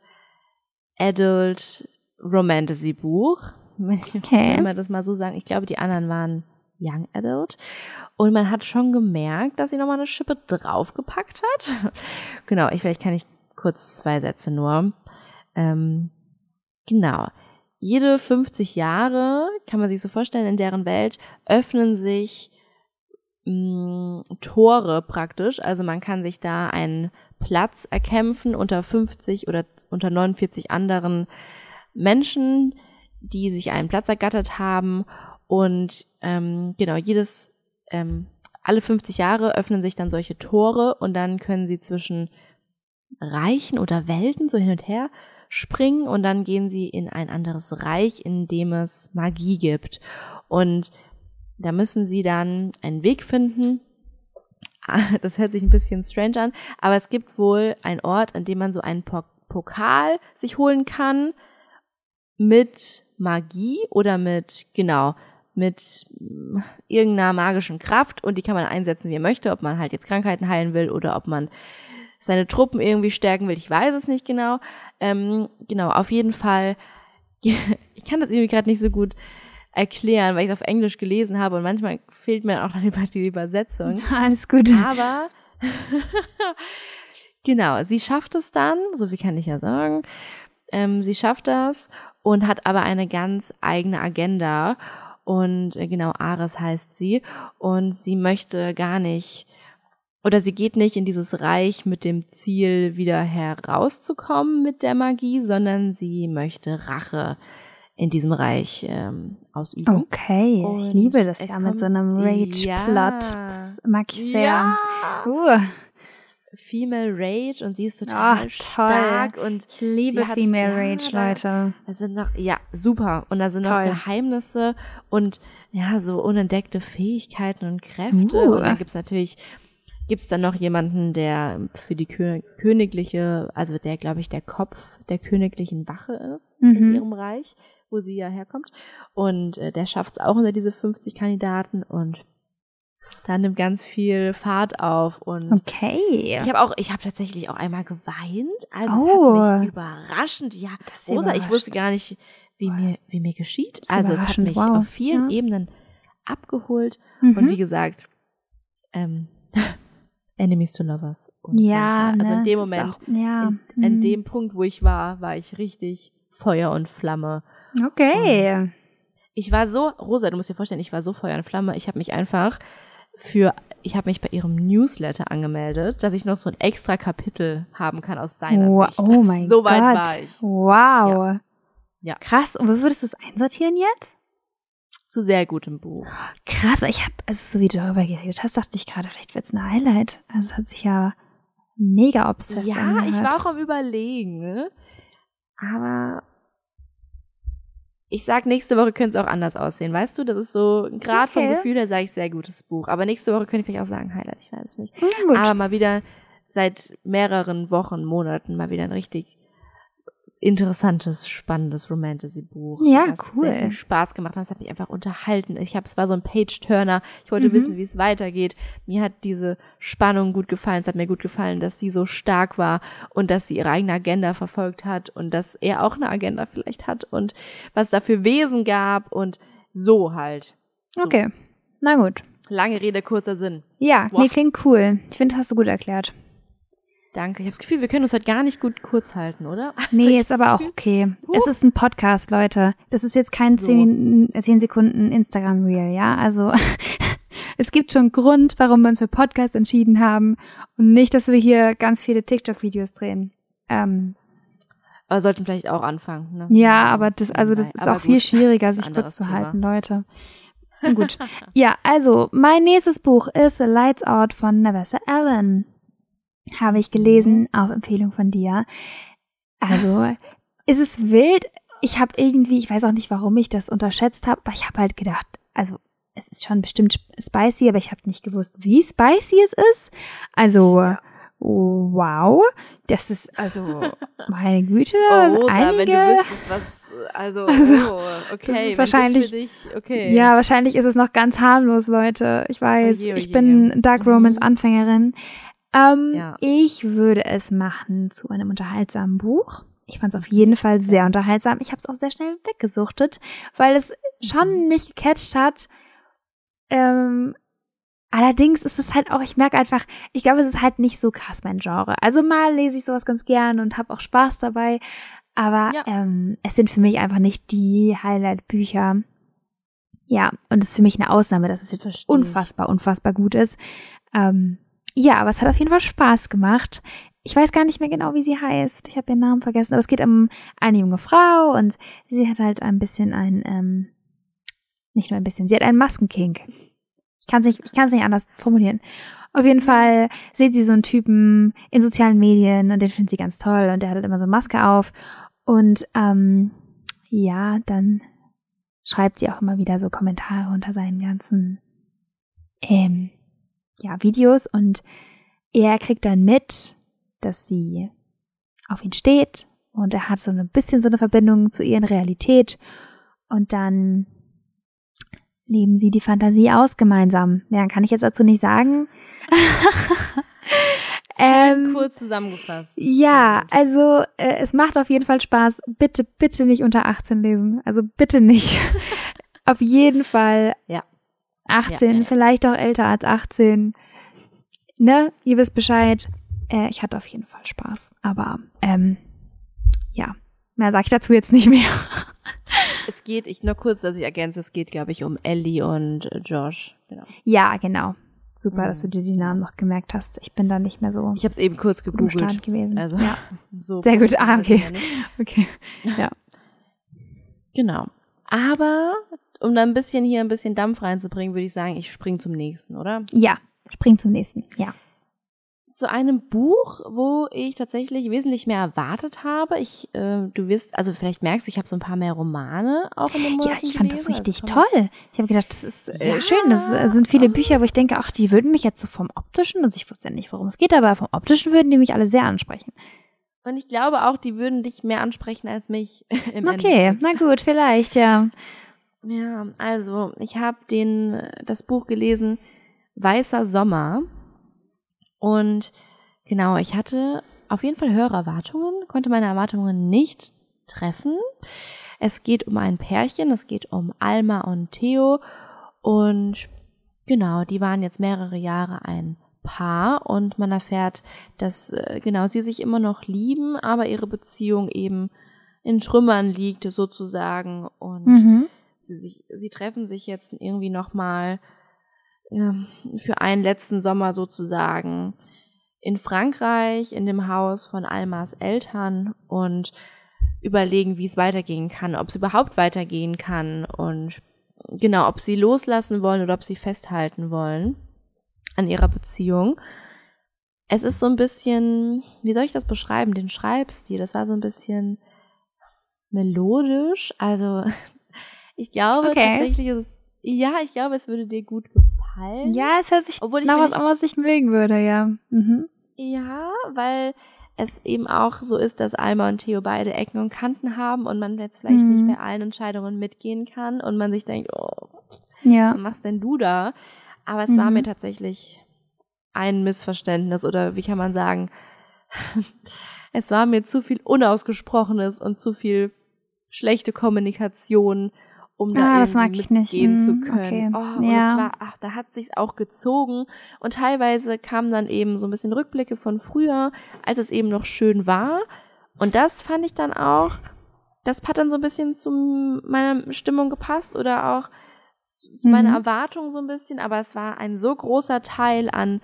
Adult Romantasy Buch. Wenn ich Okay. wenn wir das mal so sagen. Ich glaube, die anderen waren Young Adult. Und man hat schon gemerkt, dass sie nochmal eine Schippe draufgepackt hat. Genau, ich vielleicht kann ich kurz zwei Sätze nur. Ähm, genau. Jede fünfzig Jahre, kann man sich so vorstellen, in deren Welt öffnen sich mh, Tore praktisch. Also man kann sich da einen Platz erkämpfen unter fünfzig oder unter neunundvierzig anderen Menschen, die sich einen Platz ergattert haben. Und ähm, genau, jedes, ähm, alle fünfzig Jahre öffnen sich dann solche Tore und dann können sie zwischen Reichen oder Welten so hin und her springen und dann gehen sie in ein anderes Reich, in dem es Magie gibt. Und da müssen sie dann einen Weg finden. Das hört sich ein bisschen strange an, aber es gibt wohl einen Ort, an dem man so einen Po- Pokal sich holen kann mit Magie oder mit, genau, mit mm, irgendeiner magischen Kraft und die kann man einsetzen, wie er möchte, ob man halt jetzt Krankheiten heilen will oder ob man seine Truppen irgendwie stärken will, ich weiß es nicht genau. Ähm, genau, auf jeden Fall, ich kann das irgendwie gerade nicht so gut erklären, weil ich es auf Englisch gelesen habe und manchmal fehlt mir auch noch die Übersetzung. Alles gut. Aber genau, sie schafft es dann, so viel kann ich ja sagen, ähm, sie schafft das und hat aber eine ganz eigene Agenda und äh, genau, Ares heißt sie und sie möchte gar nicht oder sie geht nicht in dieses Reich mit dem Ziel, wieder herauszukommen mit der Magie, sondern sie möchte Rache in diesem Reich ähm, ausüben. Okay, Und ich liebe das es ja mit kommt- so einem Rage-Plot. Ja. Das mag ich sehr. Ja. Uh, Female Rage und sie ist total Ach, toll. stark und ich liebe Sie hat- Female ja, Rage, da- Leute. da sind noch, ja, super. Und da sind Toll. noch Geheimnisse und ja, so unentdeckte Fähigkeiten und Kräfte. Uh. Und dann gibt's natürlich, gibt's dann noch jemanden, der für die Kö- königliche, also der, glaube ich, der Kopf der königlichen Wache ist in Mhm. ihrem Reich, wo sie ja herkommt. Und äh, der schafft's auch unter diese fünfzig Kandidaten und da nimmt ganz viel Fahrt auf und Okay. ich habe auch, ich habe tatsächlich auch einmal geweint. Also Oh. es hat mich überraschend, ja, Das ist Rosa, ich überraschend. wusste gar nicht, wie mir, wie mir geschieht. ist Also es hat überraschend, mich wow. auf vielen Ja. Ebenen abgeholt Mhm. und wie gesagt, ähm, Enemies to Lovers. Und ja, dann, also ne, in dem das ist Moment, auch, ja. in, in mhm. dem Punkt, wo ich war, war ich richtig Feuer und Flamme. Okay. Ich war so, Rosa, du musst dir vorstellen, ich war so Feuer und Flamme, ich habe mich einfach für, ich habe mich bei ihrem Newsletter angemeldet, dass ich noch so ein extra Kapitel haben kann aus seiner Wow. Sicht. Oh mein so weit Gott. war ich. Wow. Ja. Krass. Und wo würdest du es einsortieren jetzt? Zu sehr gutem Buch. Krass, weil ich habe, also so wie du darüber geredet hast, dachte ich gerade, vielleicht wird's ein Highlight. Also es hat sich ja mega obsessed Ja, angehört. ich war auch am Überlegen, ne? Aber ich sag, nächste Woche könnte es auch anders aussehen, weißt du? Das ist so, gerade vom Okay. Gefühl her sage ich, sehr gutes Buch. Aber nächste Woche könnte ich vielleicht auch sagen, Highlight, ich weiß es nicht. Na gut. Aber mal wieder seit mehreren Wochen, Monaten mal wieder ein richtig interessantes, spannendes Romantasy-Buch. Ja, das cool. Hat sehr viel Spaß gemacht. Das hat mich einfach unterhalten. Ich habe, es war so ein Page-Turner. Ich wollte Mhm. wissen, wie es weitergeht. Mir hat diese Spannung gut gefallen. Es hat mir gut gefallen, dass sie so stark war und dass sie ihre eigene Agenda verfolgt hat und dass er auch eine Agenda vielleicht hat und was da für Wesen gab und so halt. So. Okay, na gut. Lange Rede, kurzer Sinn. Ja, Boah. nee, klingt cool. Ich finde, das hast du gut erklärt. Danke. Ich habe das Gefühl, wir können uns heute gar nicht gut kurz halten, oder? Nee, Ich ist hab aber das auch Gefühl- okay. Huh. Es ist ein Podcast, Leute. Das ist jetzt kein So. zehn Sekunden Instagram-Reel, ja? Also es gibt schon einen Grund, warum wir uns für Podcast entschieden haben und nicht, dass wir hier ganz viele TikTok-Videos drehen. Ähm, Aber sollten vielleicht auch anfangen, ne? ja, aber das, also das Nein, ist aber auch viel gut. schwieriger, Das ist sich ein kurz zu anderes halten, Leute. Na gut. Ja, also mein nächstes Buch ist The Lights Out von Nevessa Allen. Habe ich gelesen, auf Empfehlung von dir. Also, ist es wild? Ich habe irgendwie, ich weiß auch nicht, warum ich das unterschätzt habe, aber ich habe halt gedacht, also es ist schon bestimmt spicy, aber ich habe nicht gewusst, wie spicy es ist. Also, Ja. wow, das ist, also, meine Güte, Oh, Rosa, einige... wenn du wüsstest, was, also, Also, oh, okay, das ist wenn wahrscheinlich- das für dich, okay. Ja, wahrscheinlich ist es noch ganz harmlos, Leute. Ich weiß, Oje, ich oje. bin Dark Mhm. Romance Anfängerin. Ähm, Ja. Ich würde es machen zu einem unterhaltsamen Buch. Ich fand es auf jeden Fall sehr unterhaltsam. Ich habe es auch sehr schnell weggesuchtet, weil es schon mich gecatcht hat. Ähm, allerdings ist es halt auch, ich merke einfach, ich glaube, es ist halt nicht so krass mein Genre. Also mal lese ich sowas ganz gern und habe auch Spaß dabei. Aber Ja. ähm, es sind für mich einfach nicht die Highlight-Bücher. Ja, und es ist für mich eine Ausnahme, dass es jetzt Versteh ich. unfassbar, unfassbar gut ist. Ähm, ja, aber es hat auf jeden Fall Spaß gemacht. Ich weiß gar nicht mehr genau, wie sie heißt. Ich habe ihren Namen vergessen. Aber es geht um eine junge Frau und sie hat halt ein bisschen ein, ähm, nicht nur ein bisschen, sie hat einen Maskenkink. Ich kann es nicht, ich kann es nicht anders formulieren. Auf jeden Fall sieht sie so einen Typen in sozialen Medien und den findet sie ganz toll und der hat halt immer so eine Maske auf. Und ähm, ja, dann schreibt sie auch immer wieder so Kommentare unter seinen ganzen ähm, ja, Videos und er kriegt dann mit, dass sie auf ihn steht und er hat so ein bisschen so eine Verbindung zu ihr in Realität und dann leben sie die Fantasie aus gemeinsam. Mehr kann ich jetzt dazu nicht sagen. Schön ähm, kurz zusammengefasst. ja, also äh, es macht auf jeden Fall Spaß. Bitte, bitte nicht unter achtzehn lesen. Also bitte nicht. Auf jeden Fall Ja. achtzehn, Ja, ja. vielleicht auch älter als achtzehn. Ne, ihr wisst Bescheid. Äh, ich hatte auf jeden Fall Spaß. Aber ähm, ja, mehr sage ich dazu jetzt nicht mehr. Es geht, ich nur kurz, dass ich ergänze, es geht, glaube ich, um Ellie und äh, Josh. Genau. Ja, genau. Super, Mhm. dass du dir die Namen noch gemerkt hast. Ich bin da nicht mehr so Ich habe es eben kurz am gegoogelt. Start gewesen. Also, ja, so sehr gut. professionell Ah, ist es okay. ja nicht. Okay. Ja. Genau. Aber, um da ein bisschen hier ein bisschen Dampf reinzubringen, würde ich sagen, ich spring zum nächsten, oder? Ja, spring zum nächsten. Ja. Zu einem Buch, wo ich tatsächlich wesentlich mehr erwartet habe. Ich, äh, du wirst, also vielleicht merkst du, ich habe so ein paar mehr Romane auch in den Ja, Monaten ich fand das gelesen. richtig Also kommt toll. Ich habe gedacht, das ist äh, Ja. schön. Das äh, sind viele Bücher, wo ich denke, ach, die würden mich jetzt so vom Optischen, also ich wusste ja nicht, worum es geht, aber vom Optischen würden die mich alle sehr ansprechen. Und ich glaube auch, die würden dich mehr ansprechen als mich im Okay, Endeffekt. na gut, vielleicht, ja. Ja, also ich habe den das Buch gelesen Weißer Sommer und genau, ich hatte auf jeden Fall höhere Erwartungen, konnte meine Erwartungen nicht treffen. Es geht um ein Pärchen, es geht um Alma und Theo und genau, die waren jetzt mehrere Jahre ein Paar und man erfährt, dass äh, genau sie sich immer noch lieben, aber ihre Beziehung eben in Trümmern liegt sozusagen und Mhm. sie sich sie treffen sich jetzt irgendwie noch mal ähm, für einen letzten Sommer sozusagen in Frankreich in dem Haus von Almas Eltern und überlegen, wie es weitergehen kann, ob es überhaupt weitergehen kann und genau, ob sie loslassen wollen oder ob sie festhalten wollen an ihrer Beziehung. Es ist so ein bisschen, wie soll ich das beschreiben, den Schreibstil, das war so ein bisschen melodisch, also ich glaube Okay. tatsächlich ist es, ja, ich glaube, es würde dir gut gefallen. Ja, es hört sich Obwohl ich nach mir was nicht- an, was ich mögen würde, ja. Mhm. Ja, weil es eben auch so ist, dass Alma und Theo beide Ecken und Kanten haben und man jetzt vielleicht Mhm. nicht bei allen Entscheidungen mitgehen kann und man sich denkt, oh, Ja. was machst denn du da? Aber es Mhm. war mir tatsächlich ein Missverständnis oder wie kann man sagen, es war mir zu viel Unausgesprochenes und zu viel schlechte Kommunikation, um da Ah, das mag irgendwie ich nicht. mitgehen zu Mm, können. okay. Oh, und Ja. es war, ach, da hat sich's auch gezogen und teilweise kamen dann eben so ein bisschen Rückblicke von früher, als es eben noch schön war und das fand ich dann auch, das hat dann so ein bisschen zu meiner Stimmung gepasst oder auch zu, zu meiner Mhm. Erwartung so ein bisschen, aber es war ein so großer Teil an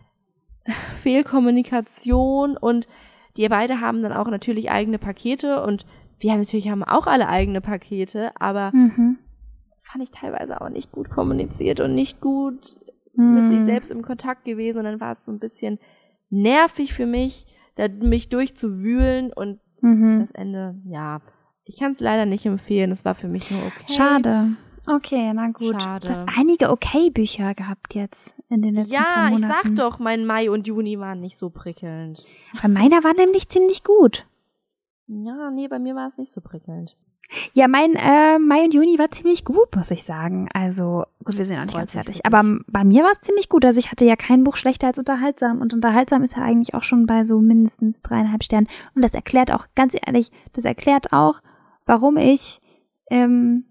Fehlkommunikation und die beide haben dann auch natürlich eigene Pakete und wir haben natürlich haben auch alle eigene Pakete, aber Mhm. fand ich teilweise auch nicht gut kommuniziert und nicht gut Mhm. mit sich selbst im Kontakt gewesen und dann war es so ein bisschen nervig für mich, da mich durchzuwühlen und Mhm. das Ende, ja, ich kann es leider nicht empfehlen, es war für mich nur okay. Schade. Okay, na gut. Schade. Du hast einige Okay-Bücher gehabt jetzt in den letzten zwei Ja, ich Monaten. sag doch, mein Mai und Juni waren nicht so prickelnd. Bei meiner war nämlich ziemlich gut. Ja, nee, bei mir war es nicht so prickelnd. Ja, mein äh, Mai und Juni war ziemlich gut, muss ich sagen. Also, gut, wir sind noch nicht Freut ganz mich fertig. wirklich. Aber m- bei mir war es ziemlich gut. Also ich hatte ja kein Buch schlechter als unterhaltsam. Und unterhaltsam ist ja eigentlich auch schon bei so mindestens dreieinhalb Sternen. Und das erklärt auch, ganz ehrlich, das erklärt auch, warum ich, ähm,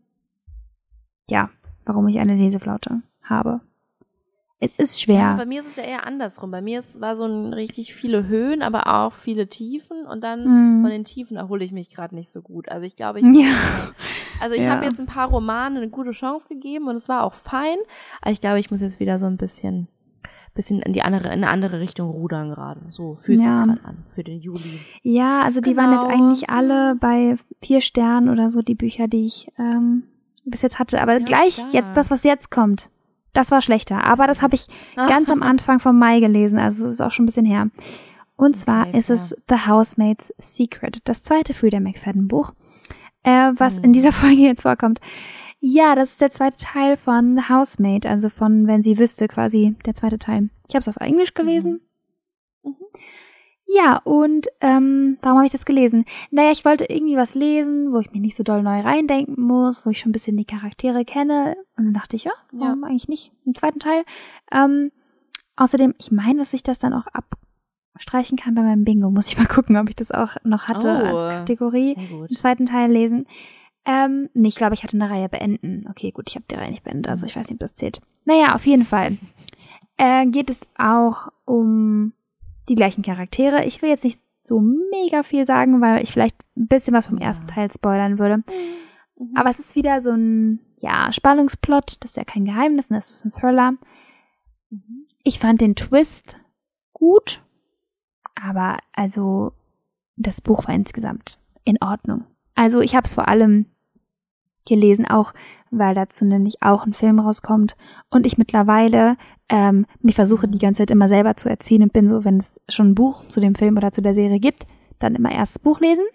ja, warum ich eine Leseflaute habe. Es ist Ja, schwer. bei mir ist es ja eher andersrum. Bei mir ist, war so ein richtig viele Höhen, aber auch viele Tiefen und dann Mhm. von den Tiefen erhole ich mich gerade nicht so gut. Also ich glaube, ich Ja. also ich Ja. habe jetzt ein paar Romane eine gute Chance gegeben und es war auch fein, aber ich glaube, ich muss jetzt wieder so ein bisschen bisschen in die andere in eine andere Richtung rudern gerade. So fühlt Ja. sich gerade an für den Juli. Ja, also die waren jetzt Genau. eigentlich alle bei vier Sternen oder so, die Bücher, die ich ähm, bis jetzt hatte. Aber Ja, gleich, stark. jetzt das, was jetzt kommt, das war schlechter. Aber das habe ich ganz am Anfang vom Mai gelesen, also es ist auch schon ein bisschen her. Und zwar Okay, ist fair. es The Housemaid's Secret, das zweite Frida McFadden-Buch, äh, was Hm. in dieser Folge jetzt vorkommt. Ja, das ist der zweite Teil von The Housemaid, also von Wenn sie wüsste quasi, der zweite Teil. Ich habe es auf Englisch gelesen. Mhm. Ja, und ähm, warum habe ich das gelesen? Naja, ich wollte irgendwie was lesen, wo ich mich nicht so doll neu reindenken muss, wo ich schon ein bisschen die Charaktere kenne. Und dann dachte ich, ja, warum eigentlich nicht im zweiten Teil? Ähm, außerdem, ich meine, dass ich das dann auch abstreichen kann bei meinem Bingo. Muss ich mal gucken, ob ich das auch noch hatte Oh, als Kategorie. Sehr gut. Im zweiten Teil lesen. Ähm, nee, ich glaube, ich hatte eine Reihe beenden. Okay, gut, ich habe die Reihe nicht beendet, also ich weiß nicht, ob das zählt. Naja, auf jeden Fall äh, geht es auch um die gleichen Charaktere. Ich will jetzt nicht so mega viel sagen, weil ich vielleicht ein bisschen was vom Ja. ersten Teil spoilern würde. Mhm. Aber es ist wieder so ein, ja, Spannungsplot. Das ist ja kein Geheimnis, das ist ein Thriller. Mhm. Ich fand den Twist gut, aber also das Buch war insgesamt in Ordnung. Also ich habe es vor allem gelesen, auch weil dazu nämlich auch ein Film rauskommt und ich mittlerweile ähm, mich versuche die ganze Zeit immer selber zu erziehen und bin so, wenn es schon ein Buch zu dem Film oder zu der Serie gibt, dann immer erst das Buch lesen.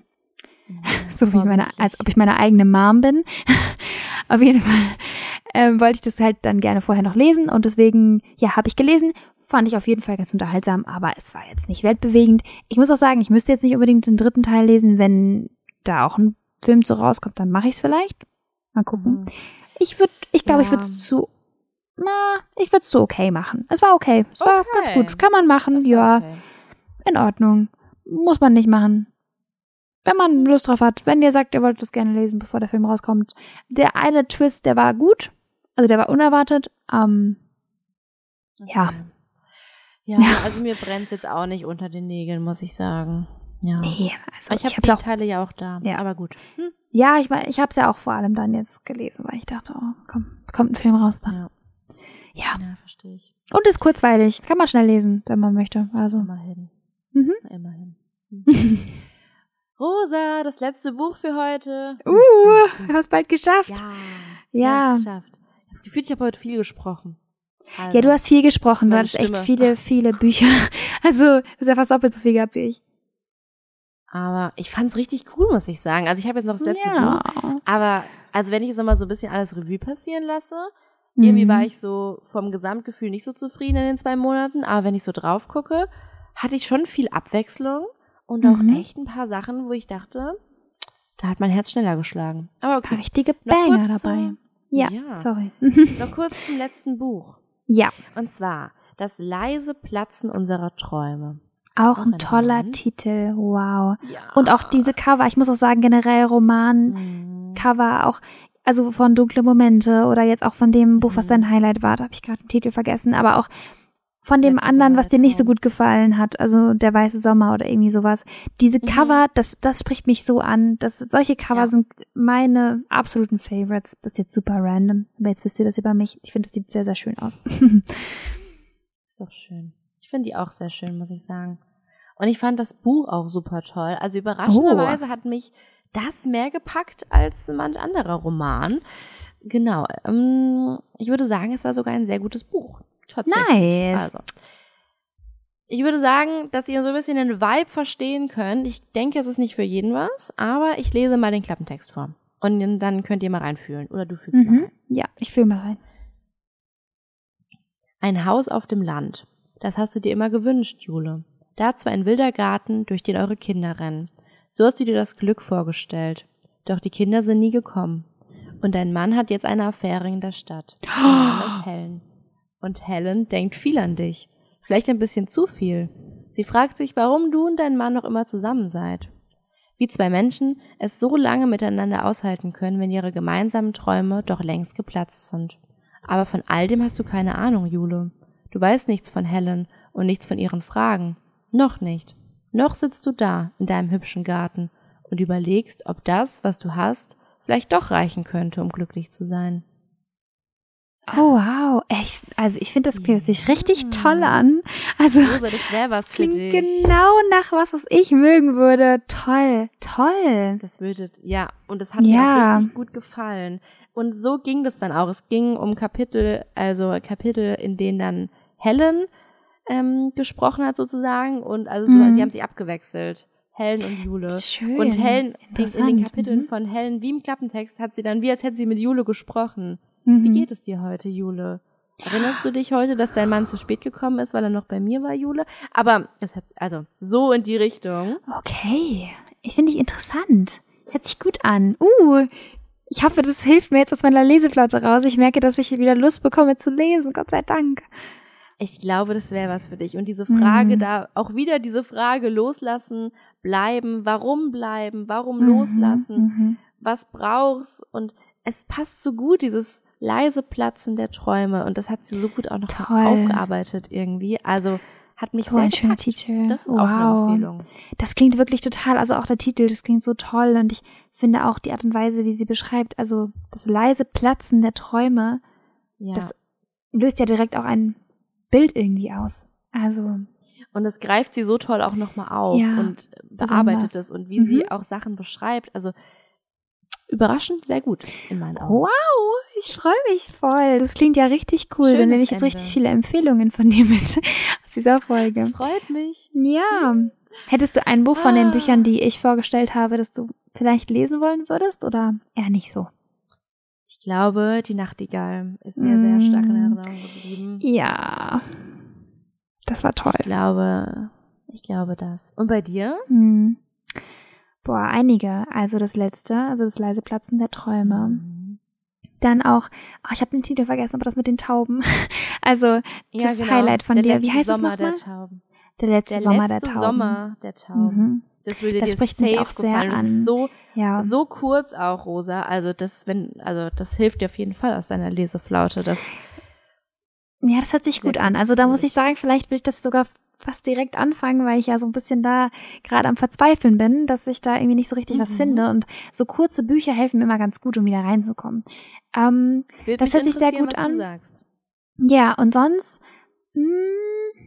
So wie meine, als ob ich meine eigene Mom bin. Auf jeden Fall ähm, wollte ich das halt dann gerne vorher noch lesen und deswegen, ja, habe ich gelesen. Fand ich auf jeden Fall ganz unterhaltsam, aber es war jetzt nicht weltbewegend. Ich muss auch sagen, ich müsste jetzt nicht unbedingt den dritten Teil lesen, wenn da auch ein Film so rauskommt, dann mache ich es vielleicht. Mal gucken. Mhm. Ich würde, ich glaube, Ja. ich würde es zu, na, ich würde es zu okay machen. Es war okay. Es war Okay. ganz gut. Kann man machen, Das war ja, okay. in Ordnung. Muss man nicht machen. Wenn man Lust drauf hat, wenn ihr sagt, ihr wollt das gerne lesen, bevor der Film rauskommt. Der eine Twist, der war gut. Also der war unerwartet. Ähm, ja. Ja, also mir brennt es jetzt auch nicht unter den Nägeln, muss ich sagen. Ja. Nee, also ich ich, habe hab's die auch, Teile ja auch da, Ja. aber gut. Hm. ja, ich, mein, ich hab's ja auch vor allem dann jetzt gelesen, weil ich dachte, oh, komm, kommt ein Film raus dann. Ja. Ja. Ja, verstehe ich. Und ist kurzweilig. Kann man schnell lesen, wenn man möchte. Also. Immerhin. Mhm. Immerhin. Rosa, das letzte Buch für heute. Uh, wir haben es bald geschafft. Ja. Ja. wir haben's geschafft. Ich habe das Gefühl, ich habe heute viel gesprochen. Also, Ja, du hast viel gesprochen. Du Meine hattest echt Stimme. viele, viele Bücher. Also, das ist ja fast doppelt so viel gehabt wie ich. Aber ich fand's richtig cool, muss ich sagen. Also ich habe jetzt noch das letzte Buch. Ja. Aber, also wenn ich jetzt nochmal so ein bisschen alles Revue passieren lasse, irgendwie Mhm. war ich so vom Gesamtgefühl nicht so zufrieden in den zwei Monaten. Aber wenn ich so drauf gucke, hatte ich schon viel Abwechslung. und auch Mhm. echt ein paar Sachen, wo ich dachte, da hat mein Herz schneller geschlagen. Aber Ein okay. paar richtige Noch Banger kurz dabei. zum- Ja, Ja. sorry. Noch kurz zum letzten Buch. Ja, Und zwar das leise Platzen unserer Träume. auch Noch ein ein toller Roman. Titel, wow. Ja. Und auch diese Cover, ich muss auch sagen, generell Roman-Cover, Mhm. auch, also von Dunkle Momente oder jetzt auch von dem Buch, was Mhm. dein Highlight war, da habe ich gerade den Titel vergessen, aber auch von dem Letzter anderen, Sommer was der dir nicht so Tauben. gut gefallen hat, also Der weiße Sommer oder irgendwie sowas. Diese Mhm. Cover, das, das spricht mich so an. Das, solche Cover Ja. sind meine absoluten Favorites. Das ist jetzt super random, aber jetzt wisst ihr das über mich. Ich finde, das sieht sehr, sehr schön aus. Ist doch schön. Ich finde die auch sehr schön, muss ich sagen. Und ich fand das Buch auch super toll. Also überraschenderweise hat mich das mehr gepackt als manch anderer Roman. Genau. Ähm, ich würde sagen, es war sogar ein sehr gutes Buch. Tatsächlich. Nice. Also, ich würde sagen, dass ihr so ein bisschen den Vibe verstehen könnt. Ich denke, es ist nicht für jeden was, aber ich lese mal den Klappentext vor. Und dann könnt ihr mal reinfühlen. Oder du fühlst mal Mhm. rein. Ja, ich fühle mal rein. Ein Haus auf dem Land. Das hast du dir immer gewünscht, Jule. Dazu ein wilder Garten, durch den eure Kinder rennen. So hast du dir das Glück vorgestellt. Doch die Kinder sind nie gekommen. Und dein Mann hat jetzt eine Affäre in der Stadt. Ihr Name ist Helen. Und Helen denkt viel an dich. Vielleicht ein bisschen zu viel. Sie fragt sich, warum du und dein Mann noch immer zusammen seid. Wie zwei Menschen es so lange miteinander aushalten können, wenn ihre gemeinsamen Träume doch längst geplatzt sind. Aber von all dem hast du keine Ahnung, Jule. Du weißt nichts von Helen und nichts von ihren Fragen. Noch nicht. Noch sitzt du da in deinem hübschen Garten und überlegst, ob das, was du hast, vielleicht doch reichen könnte, um glücklich zu sein. Oh, wow. Ich, also ich finde, das klingt sich richtig toll an. Also Rosa, das wäre was für klingt dich. genau nach was, was ich mögen würde. Toll, toll. Das würde, ja, und das hat mir Ja. auch richtig gut gefallen. Und so ging das dann auch. Es ging um Kapitel, also Kapitel, in denen dann Helen ähm, gesprochen hat sozusagen und also so, Mhm. sie haben sich abgewechselt. Helen und Jule. Schön. Und Helen, in, in Interessant. den Kapiteln Mhm. von Helen, wie im Klappentext, hat sie dann, wie als hätte sie mit Jule gesprochen. Mhm. Wie geht es dir heute, Jule? Erinnerst du dich heute, dass dein Mann zu spät gekommen ist, weil er noch bei mir war, Jule? Aber es hat, also, so in die Richtung. Okay. Ich finde dich interessant. Hört sich gut an. Uh, ich hoffe, das hilft mir jetzt aus meiner Leseflaute raus. Ich merke, dass ich wieder Lust bekomme zu lesen. Gott sei Dank. Ich glaube, das wäre was für dich. Und diese Frage Mhm. da, auch wieder diese Frage loslassen, bleiben, warum bleiben, warum Mhm. loslassen, Mhm. was brauchst. Und es passt so gut, dieses leise Platzen der Träume. Und das hat sie so gut auch noch Toll. aufgearbeitet irgendwie. Also hat mich So sehr ein schöner gepackt. Titel. Das ist auch eine Wow. Empfehlung. Das klingt wirklich total, also auch der Titel, das klingt so toll und ich finde auch die Art und Weise, wie sie beschreibt, also das leise Platzen der Träume, Ja. das löst ja direkt auch ein Bild irgendwie aus. Also, Und das greift sie so toll auch nochmal auf Ja, und bearbeitet besonders. es und wie Mhm. sie auch Sachen beschreibt. Also überraschend sehr gut in meinen Augen. wow, ich freue mich voll. Das klingt ja richtig cool. Schönes Dann nehme ich jetzt Ende. richtig viele Empfehlungen von dir mit aus dieser Folge. Das freut mich. Ja. Hättest du ein Buch von den Ah. Büchern, die ich vorgestellt habe, das du vielleicht lesen wollen würdest oder eher nicht so? Ich glaube, die Nachtigall ist mir sehr stark in Mm. Erinnerung geblieben. Ja. Das war toll. Ich glaube, ich glaube das. Und bei dir? Hm. Boah, einige. Also das letzte, also das leise Platzen der Träume. Mhm. Dann auch, oh, ich habe den Titel vergessen, aber das mit den Tauben. Also Ja, das genau. Highlight von der dir. Wie letzte heißt es Sommer nochmal? der Tauben. Der letzte Der Sommer letzte der Tauben. Sommer der Tauben. Mhm. Das würde Das dir spricht mich safe auch sehr gefallen. Das an. ist so, Ja. so kurz auch, Rosa. Also das, wenn, also das hilft dir auf jeden Fall aus deiner Leseflaute. Das Ja, das hört sich Sehr gut an. Also da muss gut. ich sagen, vielleicht will ich das sogar fast direkt anfangen, weil ich ja so ein bisschen da gerade am Verzweifeln bin, dass ich da irgendwie nicht so richtig was Mhm. finde. Und so kurze Bücher helfen mir immer ganz gut, um wieder reinzukommen. Ähm, würde Das mich hört sich sehr interessieren, gut was an. Du sagst. ja, und sonst, mh,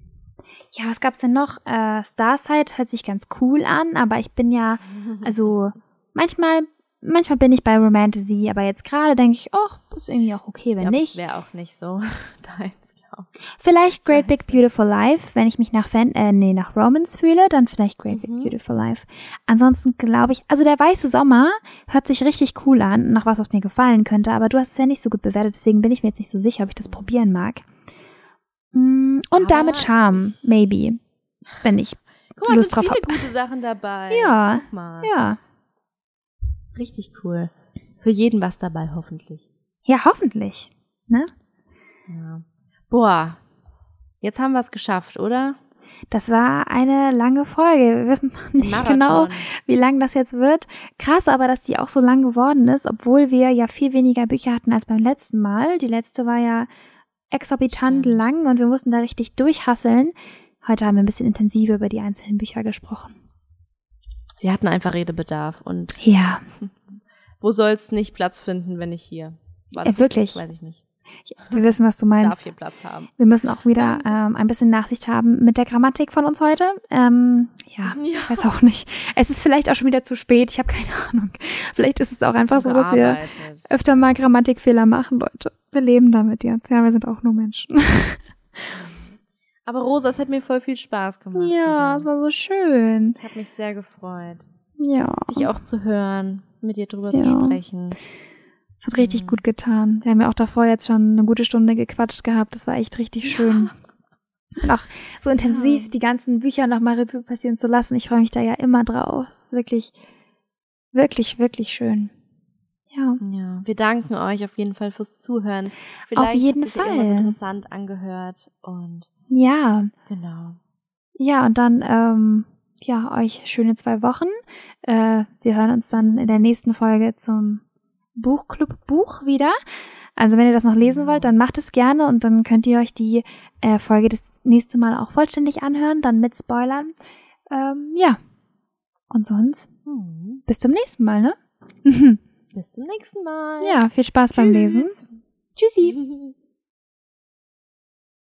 ja, was gab's denn noch? Äh, Starsight hört sich ganz cool an, aber ich bin ja, also manchmal, manchmal bin ich bei Romantasy, aber jetzt gerade denke ich, ach, ist irgendwie auch okay, wenn Ja, nicht. wäre auch nicht so deins, glaube ich. Vielleicht Great Big Beautiful Life, wenn ich mich nach Fan, äh, nee, nach Romance fühle, dann vielleicht Great Big Mhm. Beautiful Life. Ansonsten glaube ich, also der weiße Sommer hört sich richtig cool an, nach was, was mir gefallen könnte, aber du hast es ja nicht so gut bewertet, deswegen bin ich mir jetzt nicht so sicher, ob ich das probieren mag. Mm, Und Aber damit Charm, ich- maybe, wenn ich Guck mal, Lust es sind drauf viele hab. gute Sachen dabei. Ja, Guck mal. ja. Richtig cool. Für jeden was dabei, hoffentlich. Ja, hoffentlich. Ne? Ja. Boah, jetzt haben wir es geschafft, oder? Das war eine lange Folge. Wir wissen nicht Marathon. genau, wie lang das jetzt wird. Krass aber, dass die auch so lang geworden ist, obwohl wir ja viel weniger Bücher hatten als beim letzten Mal. Die letzte war ja exorbitant Stimmt. lang und wir mussten da richtig durchhasseln. Heute haben wir ein bisschen intensiver über die einzelnen Bücher gesprochen. Wir hatten einfach Redebedarf und Ja. wo soll's nicht Platz finden, wenn nicht hier? War Ja, wirklich. Weiß ich nicht. Wir wissen, was du Darf meinst. hier Platz haben. Wir müssen auch wieder ähm, ein bisschen Nachsicht haben mit der Grammatik von uns heute. Ähm, ja, Ja. ich weiß auch nicht. Es ist vielleicht auch schon wieder zu spät. Ich habe keine Ahnung. Vielleicht ist es auch einfach so, dass wir Gearbeitet. öfter mal Grammatikfehler machen, Leute. Wir leben damit jetzt. Ja, wir sind auch nur Menschen. Aber Rosa, es hat mir voll viel Spaß gemacht. Ja, es wieder. war so schön. Ich habe mich sehr gefreut, Ja, dich auch zu hören, mit dir drüber Ja. zu sprechen. es hat richtig Mhm. gut getan. Wir haben ja auch davor jetzt schon eine gute Stunde gequatscht gehabt. Das war echt richtig schön. Und auch so intensiv Ja. die ganzen Bücher nochmal Revue passieren zu lassen. Ich freue mich da ja immer drauf. Es ist wirklich, wirklich, wirklich schön. Ja. Ja, wir danken euch auf jeden Fall fürs Zuhören. Vielleicht Auf jeden hat sich ja irgendwas Fall. interessant angehört und Ja. genau. Ja, und dann, ähm, ja, euch schöne zwei Wochen. Äh, wir hören uns dann in der nächsten Folge zum Buchclub Buch wieder. Also wenn ihr das noch lesen wollt, dann macht es gerne und dann könnt ihr euch die äh, Folge das nächste Mal auch vollständig anhören, dann mit Spoilern. Ähm, ja. Und sonst Hm. bis zum nächsten Mal, ne? Bis zum nächsten Mal. Ja, viel Spaß beim Lesen. Tschüss. Tschüssi.